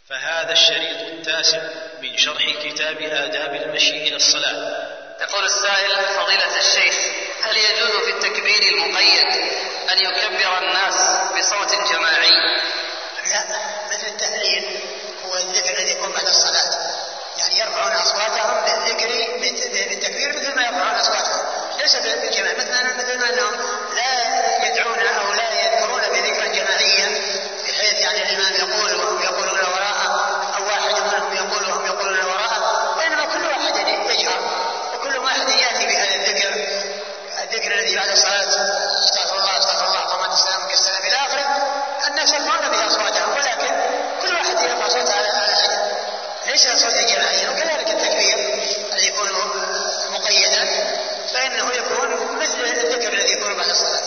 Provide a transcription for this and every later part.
فهذا الشريط التاسع من شرح كتاب آداب المشي إلى الصلاة. يقول السائل: فضيلة الشيخ، هل يجوز في التكبير المقيد أن يكبر الناس بصوت جماعي؟ لا، مثل التهليل هو الذكر الذي يكون بعد الصلاة، يعني يرفعون أصواتهم بالتكبير مثل ما يرفعون أصواتهم، ليس بالجماع، مثل أنهم لا يدعون أو لا يذكرون بذكرا جماعيا بحيث يعني الإمام يقول وهم يقولون وراءه أو واحد منهم يقول وهم يقولون وراءه، وإنما كل واحد يجهر وكل واحد يأتي بهذا الذكر الذي بعد الصلاة: استغفر الله استغفر الله اللهم السلام كالسلام إلى آخره. الناس يرفعون به أصواتهم، ولكن كل واحد يرفع صوته على حده، ليس صوتا جماعيا. وكذلك التكبير الذي يكون مقيدا فإنه يكون مثل الذكر الذي يكون بعد الصلاة.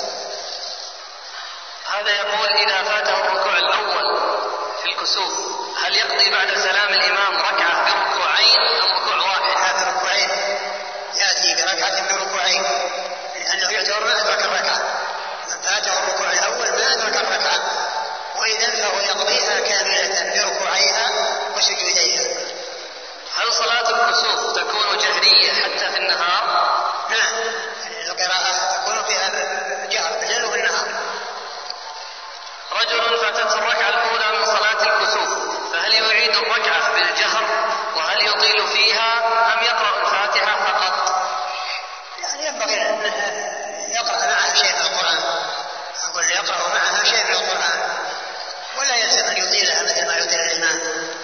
هذا يقول: إذا فاته الركوع الأول في الكسوف هل يقضي بعد سلام الإمام ركعة بركوعين أم ركوع واحد؟ هذا ركوعين، يأتي بركعة بركوعين، لأنه يعتبر ما أدرك الركعة. من فاته الركوع الأول ما أدرك الركعة، وإذا فهو يقضيها كاملة بركوعيها وسجوديها. هل صلاة الكسوف تكون جهرية حتى في النهار؟ نعم، القراءة تكون فيها جهر بالليل والنهار. رجل فاتته الركعة الأولى من صلاة الكسوف، فهل يعيد الركعة بالجهر؟ وهل يطيل فيها أم يقرأ الفاتحة فقط؟ يعني ينبغي أن يقرأ معها شيء من القرآن، أقول يقرأ معها شيء من القرآن، ولا يلزم أن يطيلها مثل ما يطيل الإمام.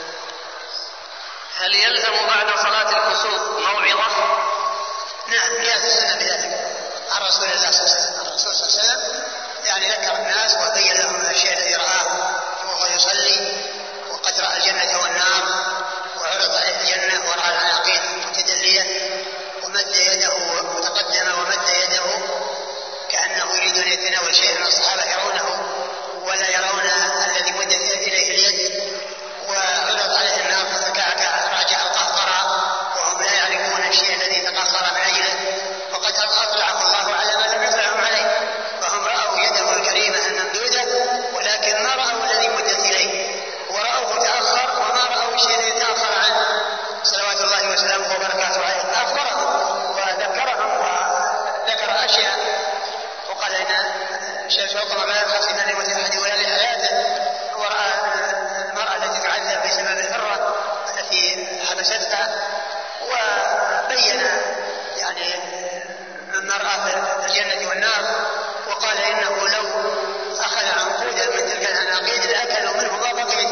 هل يلزم بعد صلاة الكسوف موعظة؟ نعم، جاءت السنة بذلك عن رسول الله صلى الله عليه وسلم. الرسول صلى الله عليه وسلم يعني ذكر الناس وبين لهم الشيء الذي رآه وهو يصلي، وقد رأى الجنة والنار، وعرض عليه الجنة ورأى العناقيد متدلية، ومد يده وتقدم ومد يده كأنه يريد أن يتناول شيئا، الصحابة يرونه ولا يرون الذي مدت إليه اليد، وعرض عليه النار فتكعكع راجع القهقرة وهم لا يعرفون الشيء الذي تقهقر من أجله، وقد أطلعهم الله على ما لم يطلعهم عليه، فهم رأوا يده الكريمة الممدودة ولكن ما رأوا الذي مدت إليه، ورأوه تأخر وما رأوا الشيء الذي تأخر عنه صلوات الله وسلامه وبركاته عليه. فأخبرهم وذكرهم وذكر أشياء، وقال إن الشيخ فوق ما يبحث في ذلك أحد ولا لحياته، ورأى المرأة التي تعذب بسبب الحرة التي حبستها، وبين يعني مما رأى في الجنة والنار، وقال إنه لو أخذ عنقودا من تلك العناقيد لأكلوا منه ما بقيت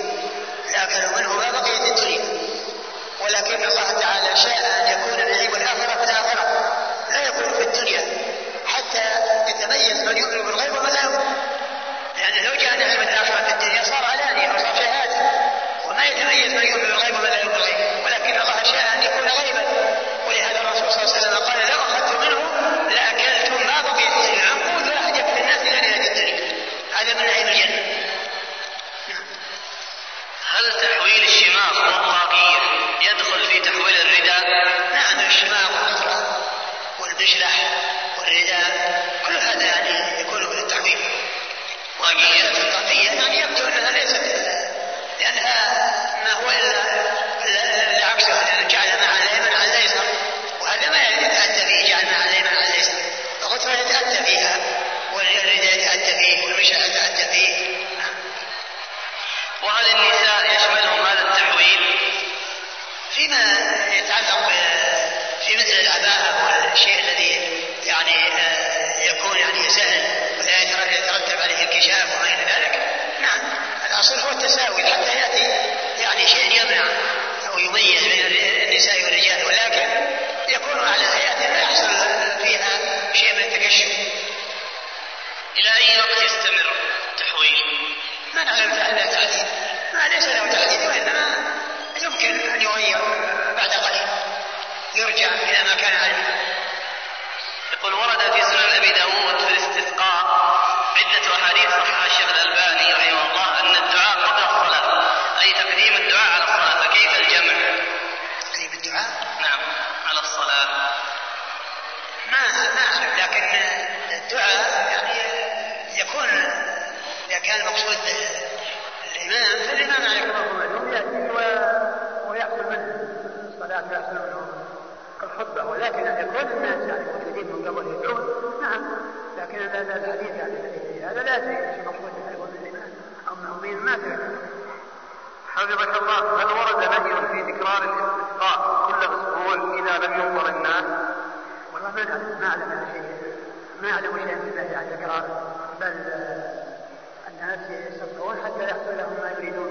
الدنيا، ولكن الله تعالى شاء أن يكون النعيم الآخرة في الآخرة، لا يكون في الدنيا، حتى يتميز من يؤمن بالغيب ومن لا يؤمن، لأن لو جاء نعيم الآخرة في الدنيا صار علانية وصار شهادة، وما يتميز من يؤمن بالغيب ومن لا يؤمن بالغيب، ولكن الله شاء أن يكون غيبا. ولهذا الرسول صلى الله عليه وسلم قال: لو أخذت منه لأكلتم ما بقي في الدنيا، عنقود واحد يكفي الناس إلى نهاية الدنيا، هذا من نعيم الجنة. هل تحويل الشماغ والطاقية يدخل في تحويل الرداء؟ نعم، الشماغ والقطرة والبشلح والرداء كل هذا يعني يكون من التحويل. الطاقية يعني يبدو أنها ليست، لأنها ما هو إلا عكسها، لأن جعل مع اليمن على اليسر، وهذا ما يتأتى به جعل مع اليمن على اليسر. القطرة يتأتى فيها، والرداء يتأتى فيه، والبشلح يتأتى فيه. وهل النساء يشملهم هذا التحويل؟ فيما يتعلق في مثل العباءة والشيء الذي حفظك الله، هل ورد نهي في تكرار الاستسقاء كل أسبوع إذا لم ينظر الناس؟ والله ما أعلم شيء، ما أعلم شيء من النهي عن تكرار، بل الناس يستسقون حتى يحصل لهم ما يريدون.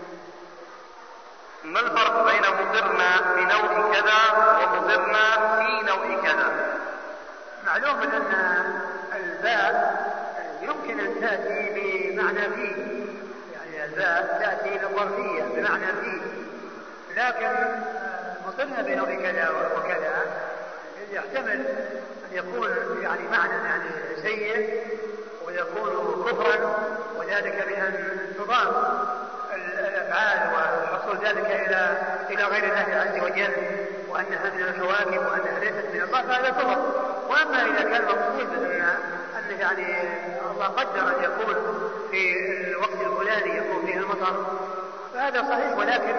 ما الفرق بين مطرنا بنوع كذا ومطرنا في نوع كذا؟ معلوم أن الباء يمكن أن تأتي بمعنى فيه، يعني الباء تأتي للظرفية بمعنى فيه، لكن مطرنا بنوع كذا وكذا يحتمل أن يكون يعني معنى يعني سيء ويكون كفرا، وذلك بأن تضاف الأفعال وحصول ذلك إلى غير الله عز وجل، وأنها من الكواكب وأنها ليست من الله، فهذا كفر. وأما إذا كان مقصود أن يعني الله قدر أن يكون في الوقت الفلاني يكون فيه المطر فهذا صحيح، ولكن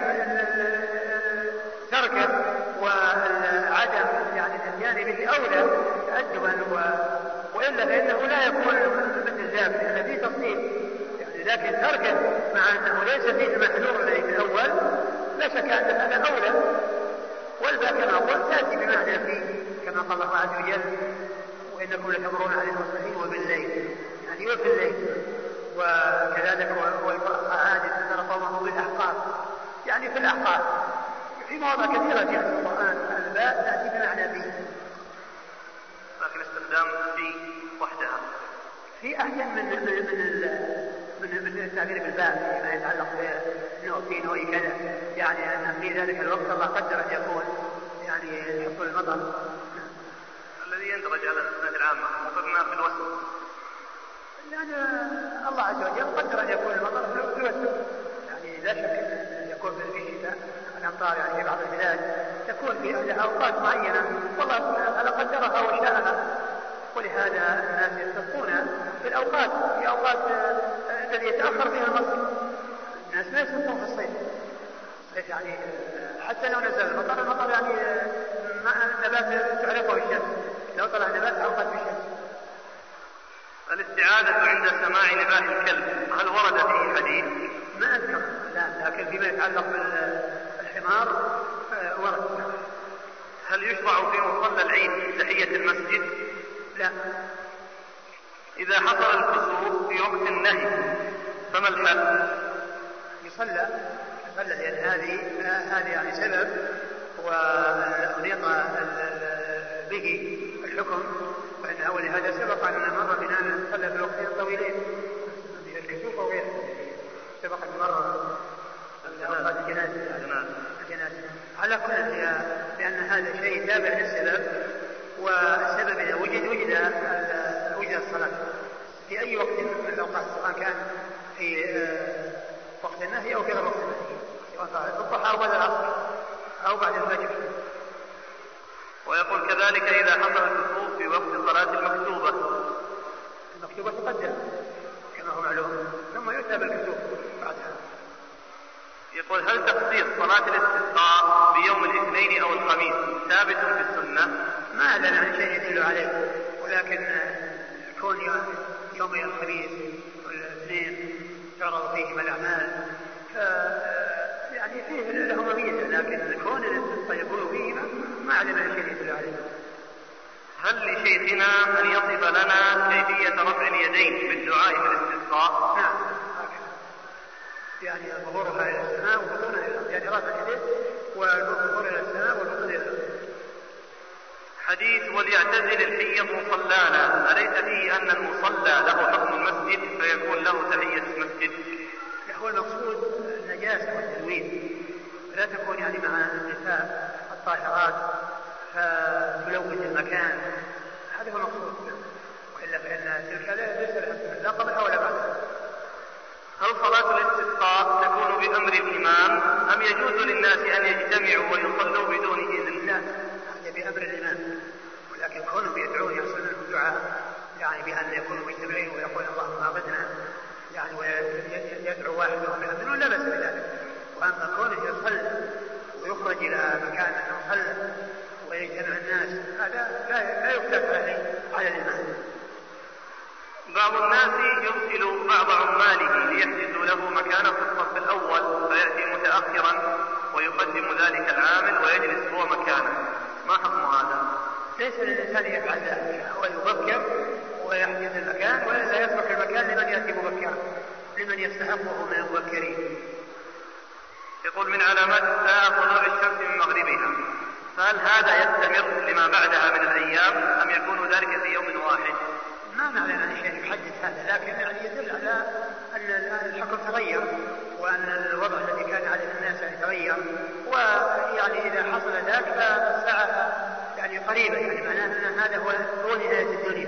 تركه وعدم يعني الاتيان به أولى تأدبا، وإلا فإنه لا يكون مثل ذلك لأن فيه تفصيل يعني، لكن تركه مع أنه ليس فيه المحذور الذي في الأول لا شك أن هذا أولى. والباء كما قلت تأتي بمعنى فيه كما قال الله عز وجل وإنكم لتمرون على المصلحين وبالليل، يعني وفي الليل. وكذلك والعاد تذر قومه بالأحقاف، يعني في الأحقاف في مواضع كثيرة في القرآن الباء تأتي بمعنى فيه، لكن استخدام في وحدها في أحسن من التعبير بالباء فيما يتعلق في نوع كذا، يعني أن في ذلك الوقت الله قدر أن يكون يعني يحصل المطر الذي يندرج على الأسناد العامة مطرنا في الوسط، لأن الله عز وجل قدر أن يكون المطر في الوسط، يعني لا شك أن يكون في الشتاء الأمطار يعني في بعض البلاد تكون في أوقات معينة والله سبحانه وتعالى قدرها وشاءها، ولهذا الناس يستسقون في الأوقات الذي يتأخر فيها المطر. الناس لا يستسقون في الصيف يعني حتى لو نزل المطر يعني النبات تعرفه الشمس، لو طلع نبات أوقات في الشمس. الاستعاذة عند سماع نباح الكلب هل ورد فيه حديث؟ ما أذكر، لا، لكن فيما يتعلق بالحمار ورد. هل يشرع في مصلى العيد تحية المسجد؟ لا. إذا حصل الكسوف في وقت النهي فما الحل؟ يصلى لأن هذه يعني سبب وأنيط به الحكم، فإنه ولهذا سبق أن مر بنا أن صلى في الوقتين الطويلين الكسوف وغيره، سبق أن مر الجنازة. على كل لأن هذا شيء تابع للسبب، والسبب إذا وجد الصلاة في أي وقت من الأوقات، سواء كان في وقت النهي أو في غير وقت النهي، سواء في الضحى أو بعد العصر أو بعد الفجر. ويقول كذلك إذا حصل الكسوف في وقت الصلاة المكتوبة تقدم كما هو معلوم، ثم يؤتى بالكسوف بعدها. يقول هل تخصيص صلاة الاستسقاء بيوم الاثنين أو الخميس ثابت في السنة؟ ما لنا عن شيء يدل عليه، ولكن كون يوم الخميس والاثنين تعرض فيهما الأعمال يعني فيه له ميزة، لكن كون الاستسقاء يكون فيهما ما لنا عن شيء يدل عليه. هل لشيخنا أن يصف لنا كيفية رفع اليدين بالدعاء في الاستسقاء؟ نعم، يعني ظهورها إلى السماء وبطونها إلى الأرض، يعني رفع اليدين والظهور إلى السماء والبطون إلى الأرض. حديث وليعتزل الحيض مصلانا، أليس فيه أن المصلى له حكم المسجد فيكون له تحية المسجد؟ هو المقصود النجاسة والتلوين، لا تكون يعني مع النساء الطاهرات فتلوث المكان، هذا هو المقصود، وإلا فإن تلك ليس لها لا قبلها ولا بعدها. هل صلاة الاستسقاء تكون بأمر الإمام أم يجوز للناس أن يجتمعوا ويصلوا بدون إذن؟ لا، هي بأمر الإمام، ولكن كونهم يدعون يحصلون الدعاء يعني بأن يكونوا مجتمعين ويقول اللهم أغثنا يعني ويدعو واحد وهم يأذنون لا بأس بذلك. وأما كونه يصلي ويخرج إلى مكان يصلي ويجتمع الناس هذا لا يختلف على الإمام. بعض الناس يرسل بعض عماله ليحجزوا له مكانا في الصف الأول فيأتي يكرم ذلك العامل ويجلس هو مكانه، ما حكم هذا؟ ليس للإنسان يفعل ذلك، هو يبكر ويحجز المكان ولا يترك المكان لمن يأتي مبكرا، لمن يستحقه من المبكرين. يقول من علامات الساعة طلوع الشمس من مغربها، فهل هذا يستمر لما بعدها من الأيام أم يكون ذلك في يوم واحد؟ ما معنى عن شيء يحدث هذا، لكن يعني يدل على أن الحكم تغير وأن الوضع الذي كان عليه الناس يتغير، ويعني إذا حصل ذلك فالساعة يعني قريبة، يعني معناه أن هذا هو نهاية الدنيا،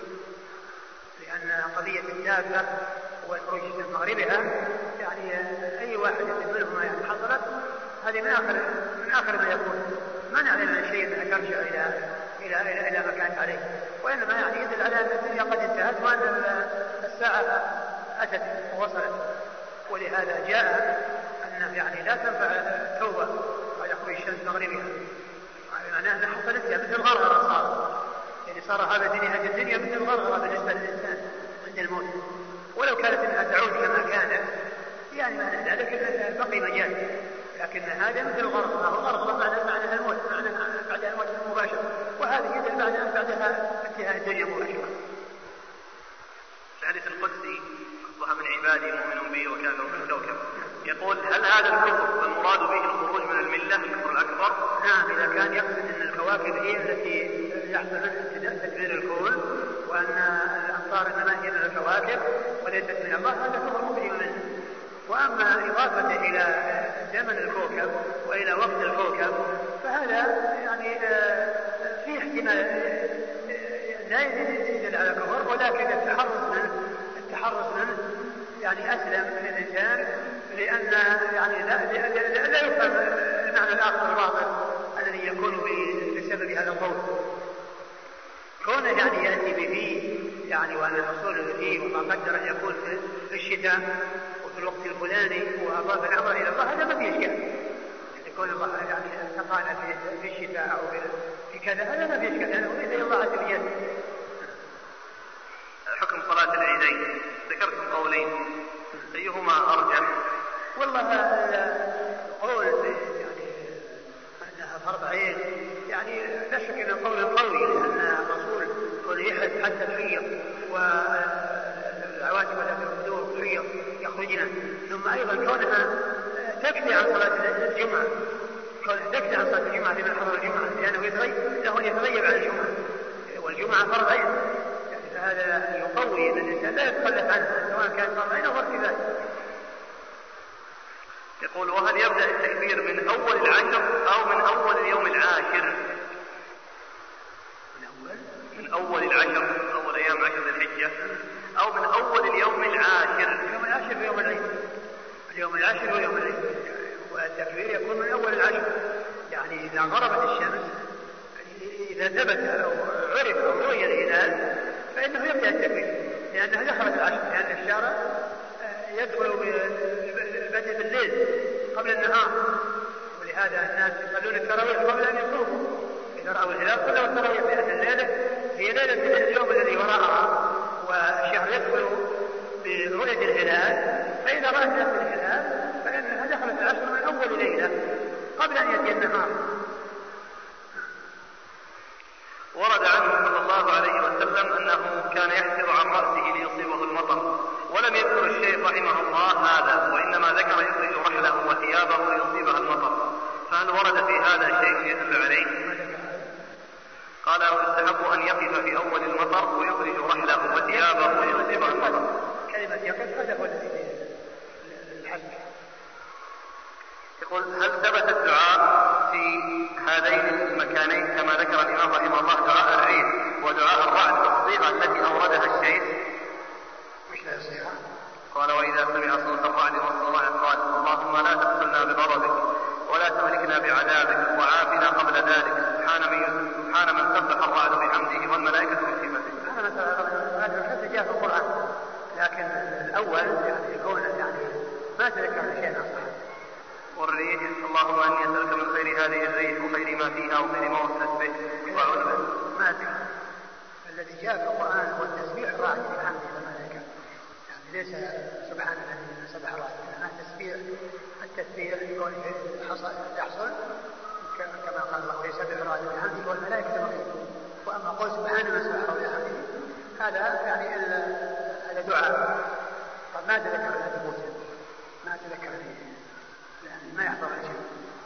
لأن قضية الدابة والخروج من مغربها يعني أي واحد منهما يعني حصلت هذه من آخر ما يكون، ما نعلم عن شيء أنها ترجع إلى ما كانت عليه، وإنما يعني يدل على أن الدنيا قد انتهت وأن الساعة أتت ووصلت، ولهذا جاء أن يعني لا تنفع التوبة على خروج الشمس مغربها، معناه أنها حصلت مثل غرغرة صار، يعني صار هذا نهاية الدنيا مثل غرغرة بالنسبة للإنسان عند الموت، ولو كانت أنها تعود كما كانت يعني معنى ذلك بقي مجال، لكن هذا مثل غرغرة، وغرغرة معناها الموت، معناها بعدها الموت مباشرة، وهذه يدل بعدها انتهاء الدنيا مباشرة. الحديث القدسي أصبح من عبادي مؤمن بي وكافر بالكوكب، يقول هل هذا الكفر المراد به الخروج من الملة الكفر الأكبر؟ نعم، إذا كان يقصد أن الكواكب هي التي يحصل منها تدبير الكون وأن الأمطار إنما هي من الكواكب وليست من الله، هذا كفر مبين منه. وأما إضافته إلى زمن الكوكب وإلى وقت الكوكب فهذا يعني في احتمال لا يدل على كفر، ولكن التحرز منه يعني أسلم للإنسان، لأن يعني لا يفهم المعنى الآخر الواضح الذي يكون بسبب هذا القول، كونه يعني يأتي به يعني وأن الحصول فيه وما قدر أن يكون في الشتاء وفي الوقت الفلاني وأضاف الأمر إلى الله، هذا ما فيه إشكال، يعني يكون الله يعني تقال في الشتاء أو في كذا، هذا ما فيه إشكال، لأنه إذا الله عز وجل. حكم صلاة العيدين ذكرتم قولين، أيهما أرجح؟ والله قول يعني أنها فرض عين، يعني لا شك أن قول قوي، لأن الرسول كان يحرص حتى الحيض والعواتب والتي الحدود الحيض يخرجنا، ثم أيضا كونها تكفي عن صلاة الجمعة، تكفي عن صلاة الجمعة لمن حضر الجمعة، لأنه يتغيب عن الجمعة، والجمعة فرض عين، يعني فهذا يقوي أن الإنسان لا يتخلف عنها سواء كان فرض عين أو فرض كفاية. يقول وهل يبدأ التكبير من أول العشر أو من أول اليوم العاشر؟ من أول العشر، أول أيام عشر ذي الحجة، أو من أول اليوم العاشر؟ اليوم العاشر ويوم العيد، اليوم العاشر ويوم العيد، والتكبير يكون من أول العشر، يعني إذا غربت الشمس، إذا ثبت أو عرف أو رؤي الهلال فإنه يبدأ التكبير، لأنها دخلت العشر، لأن الشارع يدخل بدء بالليل قبل النهار، ولهذا الناس يصلون التراويح قبل أن يصوموا إذا رأوا الهلال صلوا التراويح، لأن الليلة هي ليلة اليوم الذي وراءها، والشهر يدخل برؤية الهلال، فإذا رأت الناس الهلال فإنها دخلت العشر من أول ليلة قبل أن يأتي النهار. ورد عنه صلى الله عليه وسلم أنه كان يحسر عن رأسه ليصيبه المطر، ولم يذكر الشيخ رحمه الله هذا، وإنما ذكر يخرج رحله وثيابه ليصيبها المطر، فهل ورد في هذا شيء يدل عليه؟ قال يستحب أن يقف في أول المطر ويخرج رحله وثيابه ليصيبها المطر. كلمة يقف هذا هو الذي الحج. يقول هل ثبت الدعاء في هذين المكانين كما ذكر الإمام رحمه الله، دعاء الريح ودعاء الرعد بالصيغة التي أوردها الشيخ؟ مش لا صيغة. قال وإذا سمع صوت الرعد والصواعق قال اللهم لا تغفلنا بغضبك ولا تهلكنا بعذابك وعافنا قبل ذلك، سبحان من سبح الرعد بحمده والملائكة بصفته. هذا الحديث جاء في القرآن، لكن الأول يعني يكون يعني ما تذكر شيء آخر. والريح اللهم اني اسالك من خير هذه الريح وخير ما فيها وخير ما وصلت به واعوذ بك. ما ذكر. الذي جاء في القرآن هو التسبيح الرعد بحمده كما ذكر، يعني ليس سبحان الذي سبح الرعد، انما تسبيح التسبيح كونه يحصل كما قال الله يسبح الرحمن بحمده والملائكة يسبحون. وأما قول سبحان من سبحانه وبحمده هذا يعني هذا دعاء. طب ما تذكر هذا موسى ما تذكر فيه يعني ما يحضر شيء.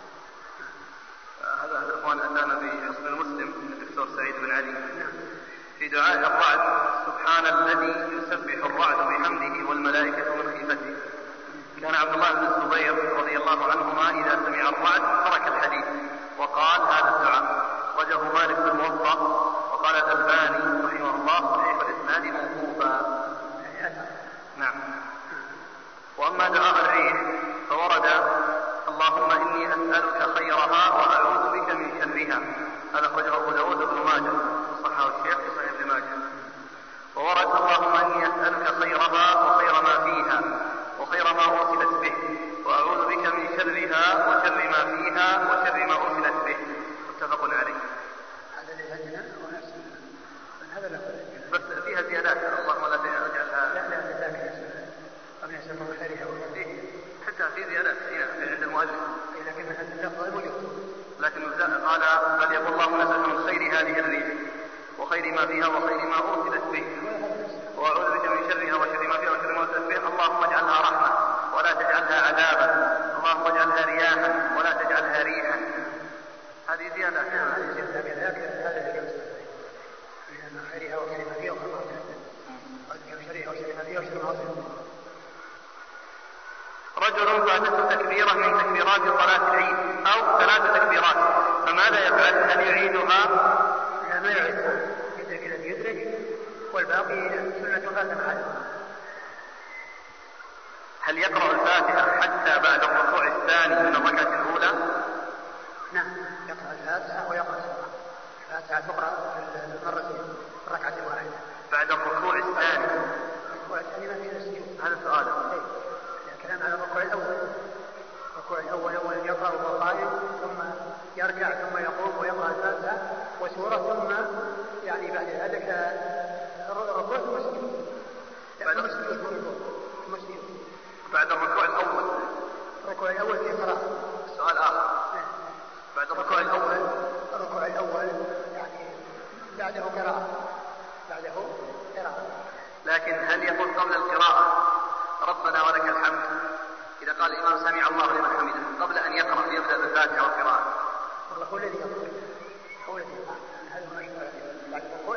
هذا الإخوان أتانا بأصل المسلم الدكتور سعيد بن علي في دعاء الرعد سبحان الذي يسبح الرعد بحمده والملائكة من خيفته. كان عبد الله بن الزبير رضي الله عنهما إذا سمع الرعد ترك الحديث وقال هذا الدعاء. رجه مالك بن الموطأ وقال الألباني رحمه الله صحيح الإسناد موقوفا. نعم. وأما دعاء الريح فورد اللهم إني أسألك خيرها وأعوذ بك من شرها. هذا أخرجه أبو داود بن ماجه وصححه الشيخ في صحيح ابن ماجه. وورد اللهم إني أسألك خيرها وخير ما فيها وخير ما أرسلت به وأعوذ بك من شرها وشر ما فيها وشر ما أرسلت به. متفق عليه. هذا اللي عندنا هذا لا بس فيها زيادات اللهم لا تجعلها أم يسألك خيرها حتى في زيادات هنا عند المؤلف لكن هذا اللفظ موجود. لكن قال بل يقول اللهم نسألك من خير هذه الريح وخير ما فيها وخير ما أرسلت به وأعوذ بك من شرها وشر ما فيها وشر ما أرسلت به. اللهم اجعلها رحمة ولا تجعلها عذابا. اللهم اجعلها رياحا ولا تجعلها ريحا. هذه زيادات. هذا اللي قبل لأن خيرها وخير ما فيها وخير ما أرسلت شرها وشر ما فيها وشر ما أرسلت. رجل فاتته تكبيرة من تكبيرات صلاة العيد أو 3 تكبيرات فماذا يفعل؟ هل يعيدها؟ لا ما يعيدها. يدرك الذي يدرك والباقي سنة فاتت عليه. هل يقرأ الفاتحة حتى بعد الركوع الثاني من الركعة الأولى؟ نعم يقرأ الفاتحة ويقرأ السورة. الفاتحة تقرأ في مرتين الركعة الواحدة بعد الركوع الثاني. الركوع الثاني ما فيه السجود. هذا سؤال. كلام على الركوع الأول. الركوع الأول أولا يقرأ وهو قائم ثم يركع ثم يقوم ويقرأ الفاتحة وسورة ثم يعني بعد ذلك الركوع ثم السجود. بعد الركوع الأول. الركوع الأول في قراءة. سؤال آخر. بعد الركوع الأول. الركوع الأول يعني بعده قراءة. لكن هل يقول قبل القراءة ربنا ولك الحمد إذا قال الإمام سمع الله لمن حمده قبل أن يقرأ يبدأ بالفاتحة والقراءة؟ والله هو الذي يقول هذا مشهور بعد الركوع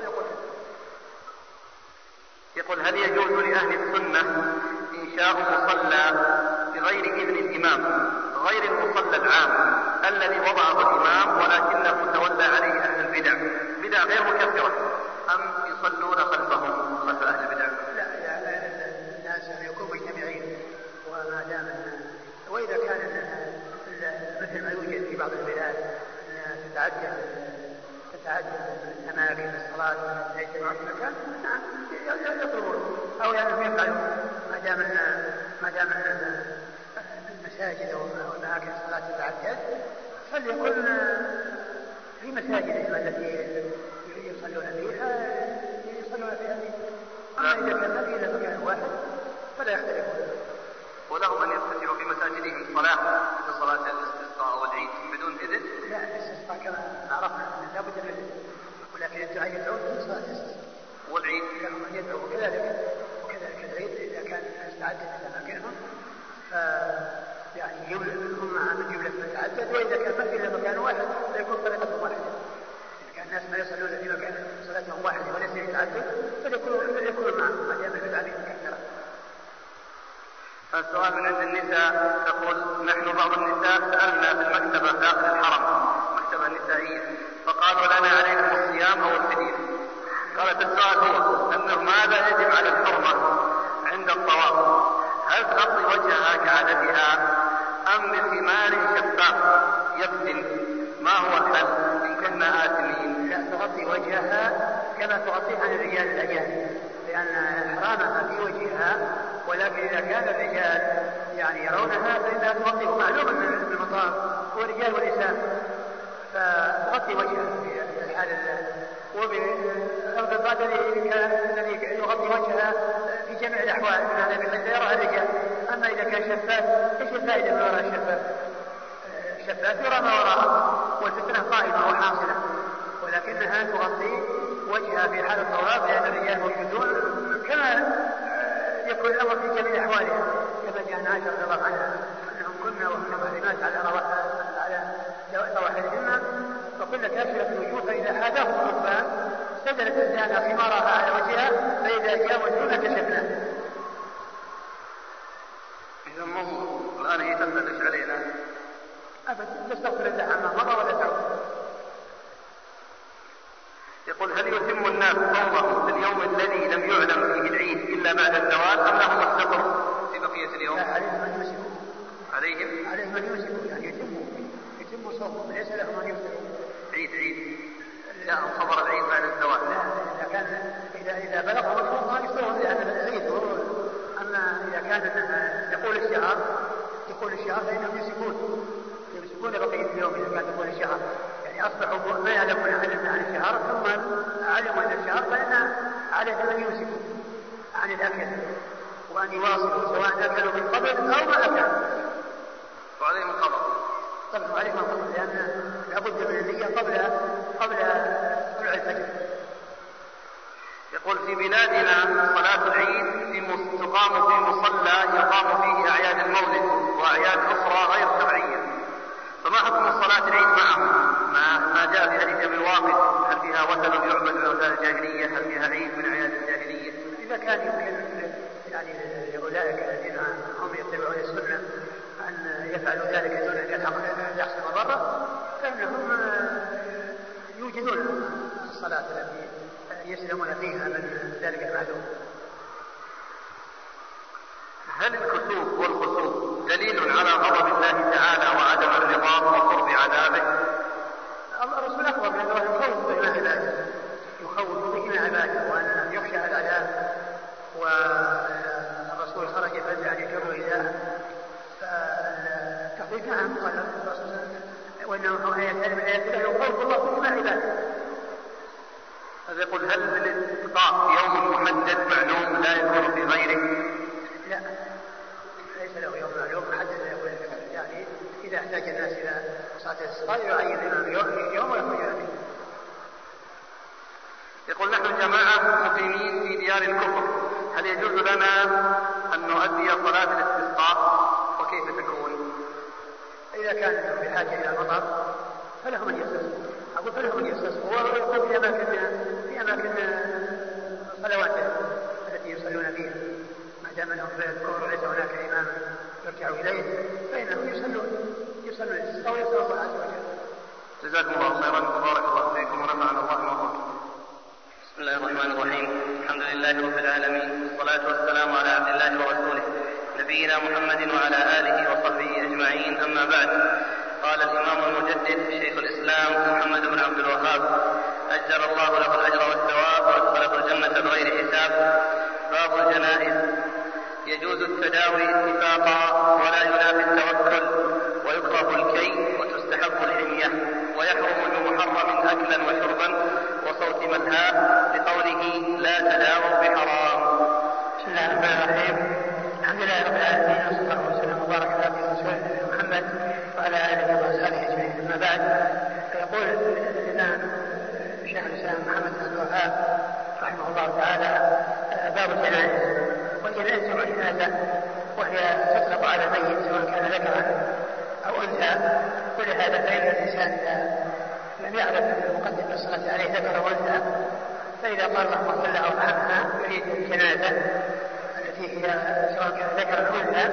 يقول هل يجوز لأهل السنة إنشاء مصلى بغير إذن الإمام غير المصلى العام الذي وضعه الإمام ولكنه تولى عليه أهل البدع بدع غير مكفرة أم يصلون خلفهم خلف أهل البدع؟ لا الناس يكونوا مجتمعين وما دام وإذا كان مثل ما يوجد في بعض البلاد تتعدد أماكن الصلاة يجتمعون في مكان يطلبون أو يعني يفعلون ما دام المساجد أو أماكن الصلاة تتعدد فليكن في مساجدهم التي يصلون فيها. أما إذا كان في مكان واحد فلا يختلفون. ولهم أن يفتتحوا في مساجدهم الصلاة في صلاة الاستسقاء والعيد بدون إذن؟ لا الاستسقاء كما عرفنا أن لا بد من الإذن ولكن الدعاء يدعون في صلاة الاستسقاء والعيد لهم أن يدعوا وكذلك العيد إذا كان استعدت أماكنهم يعني هم من جملة متعدد وإذا كان ما في مكان واحد فيكون طريقة واحدة. إذا كان الناس ما يصلون في مكان صلاتهم واحدة وليس يتعدد فليكونوا معهم ما دام البدعة مكثرة. السؤال من عند النساء تقول نحن بعض النساء سألنا في المكتبة داخل الحرم المكتبة النسائية فقالوا لنا عليكم الصيام أو الفدية. قالت السؤال هو أنه ماذا يجب على الحرمة عند الطواف؟ هل تغطي وجهها كعادتها أم بثمار شفاف يفتن؟ ما هو الحل إن كنا آثمين؟ لا تغطي وجهها كما تغطي عن الرجال الأجانب لأن إحرامها في وجهها ولكن إذا كان الرجال يعني يرونها فإنها تغطي معلوم من المطار والرجال والنساء فتغطي وجهها في الحال وبالقدر الذي يغطي وجهها في جميع الأحوال بحيث لا يراها الرجال. أما إذا كان شفاف إيش الفائدة من وراء الشفاف؟ الشفاف يرى ما وراءه والفتنة قائمة وحاصلة، ولكنها تغطي وجهها في حال الطواف، لأن الرجال موجودون كما يكون الأمر في جميع أحوالها، كما جاء عائشة رضي الله عنها أنهم كنا وهن محرمات على ظواهرهن فكنا كاشفة الوجوه، فإذا حاذاهم الركبان سدلت إحدانا خمارها على وجهها فإذا جاوزونا كشفناه. إذا مو الآن هي تفتش علينا أبدا، تستغفر الله عما مضى ولا تعود. يقول هل يتم الناس صومهم في اليوم الذي لم يعلم فيه العيد إلا بعد الزوال أم لهم الصبر في بقية اليوم؟ لا، عليهم أن يمسكوا. عليهم أن يمسكوا، يعني يتموا صومهم، ليس لهم أن يفطروا. عيد لا خبر العيد بعد الزوال. لا، إذا بلغهم الصوم ما يفطرون لأن العيد. أما إذا كان يقول الشهر فإنهم يمسكون بقية اليوم إذا كان يقول الشهر، يعني أصبحوا ما يعلمون عن الشهر ثم علموا عن الشهر، فإن عليهم أن يمسكوا عن الأكل وأن يواصلوا سواء أكلوا من قبل أو ما أكلوا. وعليهم القضاء. طبعا عليهم القضاء، لأن لابد من النية قبل طلوع الفجر. يقول في بلادنا صلاة العيد تقام في مصلى يقام فيه أعياد المولد وأعياد أخرى غير شرعية، فما حكم صلاة العيد معهم ما جاء في حديث أبي الواقد؟ هل فيها وثن يعبد من أوثان الجاهلية؟ هل فيها عيد من أعياد الجاهلية؟ إذا كان يمكن يعني لأولئك الذين هم يتبعون السنة أن يفعلوا ذلك دون أن يحصل ضرر فإنهم يوجدون الصلاة التي يسلمون فيها من ذلك المعلوم. هل الكسوف والخسوف دليل على غضب الله تعالى وعدم الرضا وقرب عذابه؟ الرسول أخبر بأن الله يخوف بهما عباده وأن يخشى العذاب، والرسول خرج فزع يجر إلى فالتخويف نعم قال الرسول وإنه آيات من آيات الله يخوف الله بهما عباده. هذا يقول هل الاستسقاء يوم محدد معلوم لا يكون في غيره؟ لا، ليس له يوم معلوم محدد لا يكون، يعني إذا احتاج الناس إلى صلاة الاستسقاء يعين الإمام يوم ويخرجون فيه. يقول نحن جماعة مقيمين في ديار الكفر، هل يجوز لنا أن نؤدي صلاة الاستسقاء وكيف تكون؟ إذا كان بحاجة إلى المطر فلهم أن يستسقوا، أقول فلهم أن يستسقوا ويقوم في أماكن صلوات التي يصلون فيها، ما دام أنهم في الكفر ليس هناك إمام يرجع إليه فإنهم يصلون الاستسقاء ويسألون الله عز وجل. جزاكم الله خيرا وبارك الله فيكم ونفعنا الله ما قلتم. بسم الله الرحمن الرحيم، الحمد لله رب العالمين، والصلاة والسلام على عبد الله ورسوله نبينا محمد وعلى آله وصحبه أجمعين، أما بعد. قال الإمام المجدد شيخ الإسلام محمد بن عبد الوهاب أجزل الله له الأجر والثواب وأدخله الجنة بغير حساب. باب الجنائز. يجوز التداوي اتفاقا ولا ينافي التوكل، ويكره الكي وتستحب الحمية، ويحرم المحرم أكلا وشربا وصوت ملهى لقوله لا تداووا بحرام. بسم الله الرحمن الرحيم، الحمد لله رب العالمين، وصلى الله وسلم وبارك على رسوله محمد وعلى آله وصحبه أجمعين، أما بعد. فيقول الإمام شيخ الإسلام محمد بن عبد الوهاب رحمه الله تعالى باب الجنائز. والجنائز جمع جنازة وهي تطلق على الميت سواء كان ذكرا أو أنثى، ولهذا فإن الإنسان إذا لم يعرف المقدم بالصلاة عليه ذكر أو أنثى فإذا قال اللهم اغفر لها وارحمها يريد الجنازة التي هي سواء كان ذكرا أو أنثى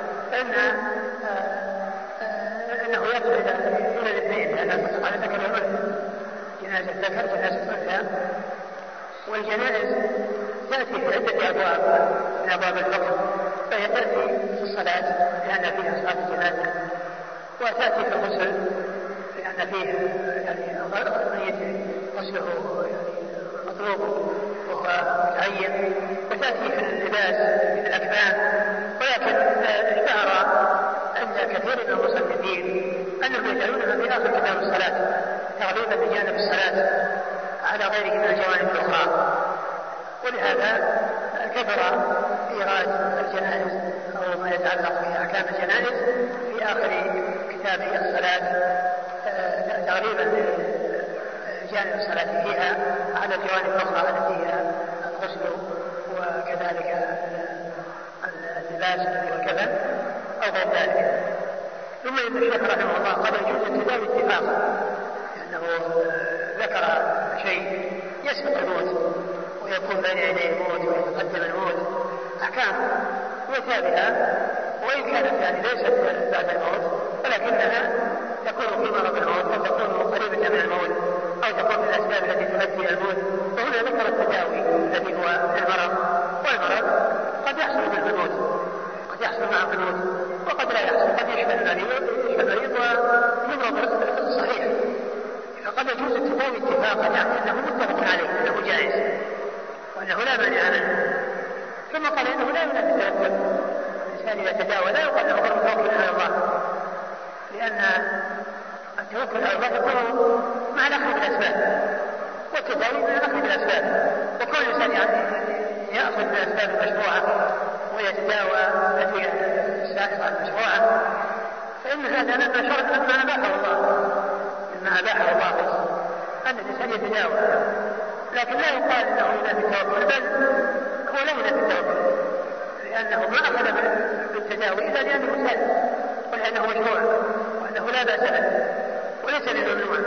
فإنه يصل إلى الاثنين، لأنها تطلق على ذكر والأنثى، جنازة ذكر جنازة أنثى. والجنائز تأتي في عدة أبواب من أبواب الحكم، فهي تأتي في الصلاة لأن فيها صلاة الجنازة، وتأتي في الغسل لأن فيه يعني الميت غسله مطلوب وهو متعين، وتأتي في اللباس من الأكفان. ولكن اشتهر عند كثير من المصنفين أنهم يجعلونها في آخر كتاب الصلاة تغليبا بجانب الصلاة على غيره من الجوانب الأخرى، ولهذا كثر إيراد الجنائز أو ما يتعلق بأحكام الجنائز في آخر كتاب الصلاة تغليبا جانب الصلاة فيها على الجوانب الأخرى التي هي الغسل وكذلك اللباس والكفن أو غير ذلك. ثم إن الشيخ رحمه الله قد يجوز التداوي اتفاقا، لأنه ذكر شيء يسبق الموت ويكون بين يدي الموت ويتقدم الموت، أحكام وثابتة وإن كانت يعني ليست بعد الموت ولكنها تكون في مرض الموت أو تكون قريبة من الموت أو تكون من الأسباب التي تؤدي إلى الموت. وهنا ذكر التداوي الذي هو المرض، والمرض قد يحصل منه الموت، قد يحصل معه الموت وقد لا يحصل، قد يشفى المريض ويمرض صحيح. فقد يجوز التداوي اتفاقا، يعني أنه متفق عليه أنه جائز وأنه لا مانع منه. ثم قال إنه لا يمنع التوكل، الإنسان إذا تداوى لا يقال له غير متوكل على الله، لأن التوكل على الله يكون مع الأخذ بالأسباب، والتداوي مع الأخذ بالأسباب. وكل إنسان يأخذ بالأسباب المشروعة ويتداوى الأدوية السائغة المشروعة فإن هذا مما أباحه الله أن الإنسان يتداوى، لكن لا يقال أنه ينافي التوكل، بل هو لا ينافي التوكل، لأنه ما أخذ بالتداوي إلا لأنه سهل ولأنه مشروع وأنه لا بأس به وليس بممنوع.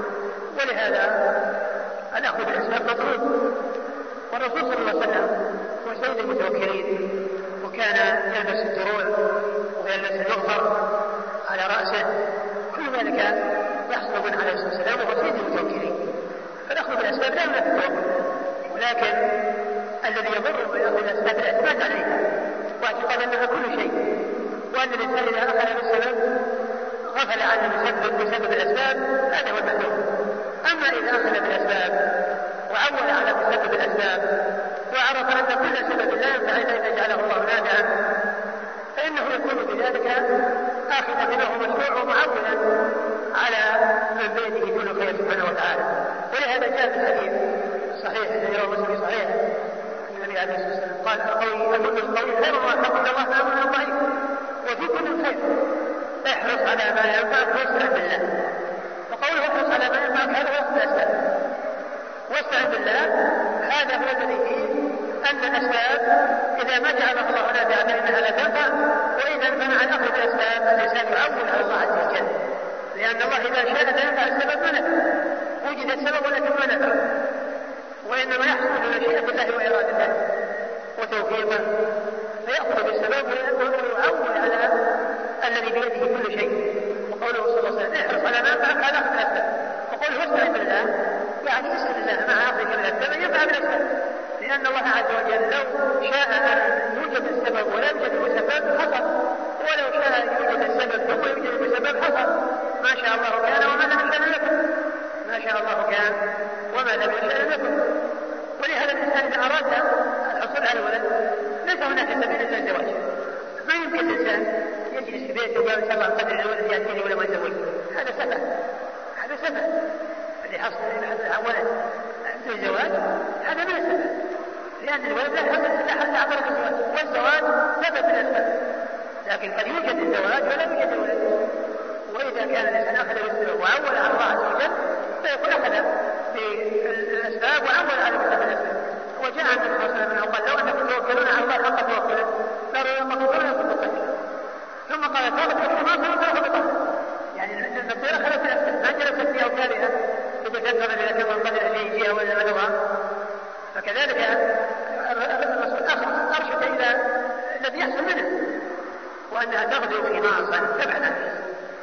ولهذا الأخذ بالأسباب مطلوب. والرسول صلى الله عليه وسلم هو سيد المتوكلين، وكان يلبس الدروع ويلبس المغفر على رأسه، كل ذلك يحصل من عليه الصلاة والسلام وهو سيد المتوكلين. فالأخذ بالأسباب لا يمنع التوكل، ولكن الذي يضر بأخذ الأسباب الاعتماد عليها واعتقاد أنها كل شيء، وأن الإنسان إذا أخذ بالسبب غفل عن بسبب الأسباب، هذا هو المحذور. أما إذا أخذ بالأسباب وعول على مسبب الأسباب وعرف أن كل سبب لا ينفع إلا إذا جعله الله نافعا، فإنه يكون بذلك آخذا منه مشروع ومعولا على من بيده كل خير سبحانه وتعالى. ولهذا جاء في الحديث الصحيح الذي رواه مسلم صحيح النبي عليه الصلاة والسلام قال: المؤمن القوي خير وأحب إلى الله من الضعيف، وفي كل خير احرص على ما ينفعك واستعن بالله. فقوله احرص على ما ينفعك هذا هو أصل الأسباب، واستعن بالله هذا هو الذي فيه أن الأسباب إذا ما جعلها الله نافعة فإنها لا تنفع، وإذا امتنع الأخذ بالأسباب الإنسان يعول على الله عز وجل، لأن الله إذا شاء لا ينفع السبب ما نفع، وجد السبب ولكن ما نفع، وإنما يحصل بمشيئة الله وإرادته وتوفيقه، فيأخذ بالسبب ويعول على الذي بيده كل شيء. وقوله صلى الله عليه وسلم احرص على ما ينفعك على أخذ الأسباب، وقوله واستعن بالله يعني اسأل الله مع أخذك من الأسباب ينفع بالأسباب، لأن الله عز وجل لو شاء أن يوجد السبب ولا يوجد المسبب حصل، ولو شاء أن يوجد السبب ثم يوجد المسبب حصل. ما شاء الله كان وما لم يشاء لم يكن، ما شاء الله كان وما لم يشاء لم يكن. ولهذا الإنسان إذا أراد الحصول على الولد ليس هناك سبيل إلا الزواج. ما يمكن الإنسان يجلس في بيته ويقول إن شاء الله قدر الولد يأتيني ولا ما يزوج، هذا سفه، هذا سفه. اللي حصل ولد في الزواج هذا من السبب، لأن الولد لا حصل عبر الزواج، والزواج سبب من الأسباب، لكن قد يوجد الزواج ولا يوجد الولد. وإذا كان الإنسان أخذ بالسبب وعول على الله عز وجل فيكون أخذ بالأسباب وعول على مسبب الأسباب. وجاء عن النبي صلى الله عليه وسلم قال: لو أنكم توكلون على الله حق توكله لرزقكم بالطير. ثم قال: توكل ما صار بطير، يعني الطير خلت الأسباب ما جلست في أوكالها تتذكر إذا كان منقدر أن يجيها ولا مدوها. فكذلك الرسول أرشد إلى الذي يحصل منه، وأنها تغدو في ناصا تبعد عنه،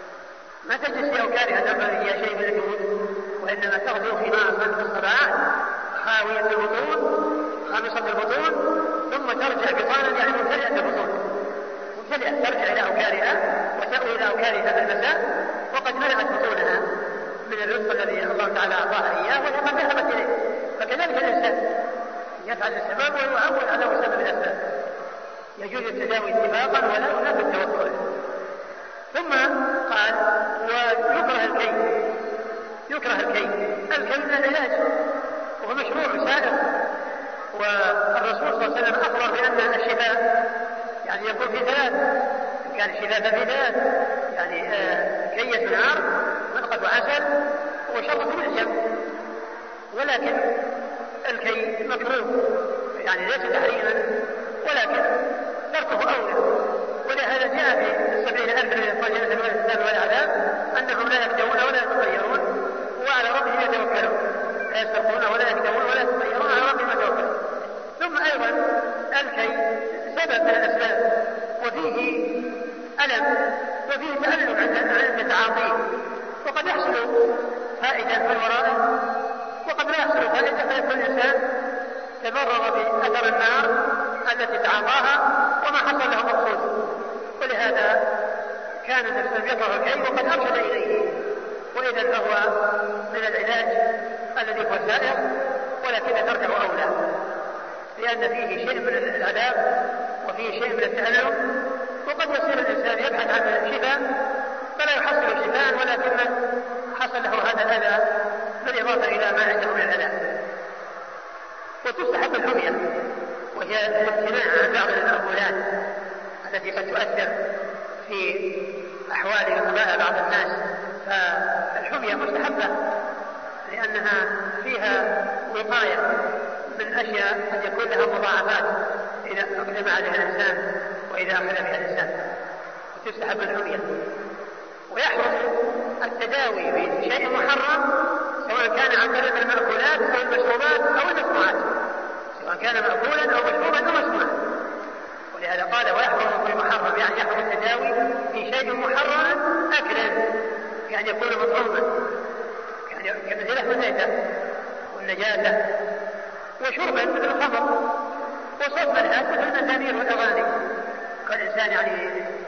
ما تجلس في أوكالها تنظر إلى شيء من الجهود، وإنما تغدو في ناصا في الصباح خاوية البطون خامصة البطون، ثم ترجع بطانا يعني ممتلئة البطون، ممتلئة، ترجع إلى أوكالها وتأوي إلى أوكالها في المساء وقد ملأت بطونها من الرزق الذي الله تعالى أعطاها إياه وهي قد ذهبت إليه. فكذلك الإنسان يفعل السبب ويعول على مسبب الأسباب. يجوز التداوي اتفاقا ولا ينافي التوكل. ثم قال: ويكره الكي. يكره الكي، الكي من العلاج وهو مشروع سائر، والرسول صلى الله عليه وسلم أخبر بأن الشفاء يعني يكون في ثلاث، إن كان الشفاء ففي ثلاث، يعني كيس نار، ملقة عسل، وشربة ملجم. ولكن الكي مكروه يعني ليس تحريما، ولكن تركه أولى. ولهذا جاء في 70,000 من يخرج من الإسلام والعذاب أنهم لا يكتوون ولا يتطيرون وعلى ربهم يتوكلون، لا يسترقون ولا يكتوون ولا يتطيرون، على ربهم يتوكلون. ثم أيضا الكي سبب من الأسباب، وفيه ألم وفيه تألم عند تعاطيه، وقد يحصل فائدة من ورائه وقد لا يحصل فائدة، فيكون الإنسان تضرر بأثر النار التي تعاطاها وما حصل له مقصود. ولهذا كان النبي يكره الكي وقد أرشد إليه، وإذا فهو من العلاج الذي هو سائر، ولكن تركه أولى، لأن فيه شيء من العذاب وفيه شيء من التألم، وقد يصير الإنسان يبحث عن الشفاء فلا يحصل شفاء، ولكن حصل له هذا الأذى بالإضافة إلى ما عنده من الأذى. وتستحب الحمية، وهي الامتناع عن بعض المأكولات التي قد تؤثر في أحوال وقضاء بعض الناس، فالحمية مستحبة لأنها فيها وقاية من أشياء قد يكون لها مضاعفات إذا أقدم عليها الإنسان وإذا أخذ بها الإنسان، وتستحب الحمية. ويحرم التداوي بشيء محرم سواء كان عن طريق المأكولات أو المشروبات أو المسموعات، سواء كان مأكولا أو مشروبا أو مسموعا. ولهذا قال ويحرم في محرم، يعني يحرم التداوي في شيء محرم أكلا، يعني يكون مطعوما، يعني كمثله والزيتة والنجاسة، وشربا مثل الخمر، وصوت الهات مثل المزامير والأغاني. كان الإنسان يعني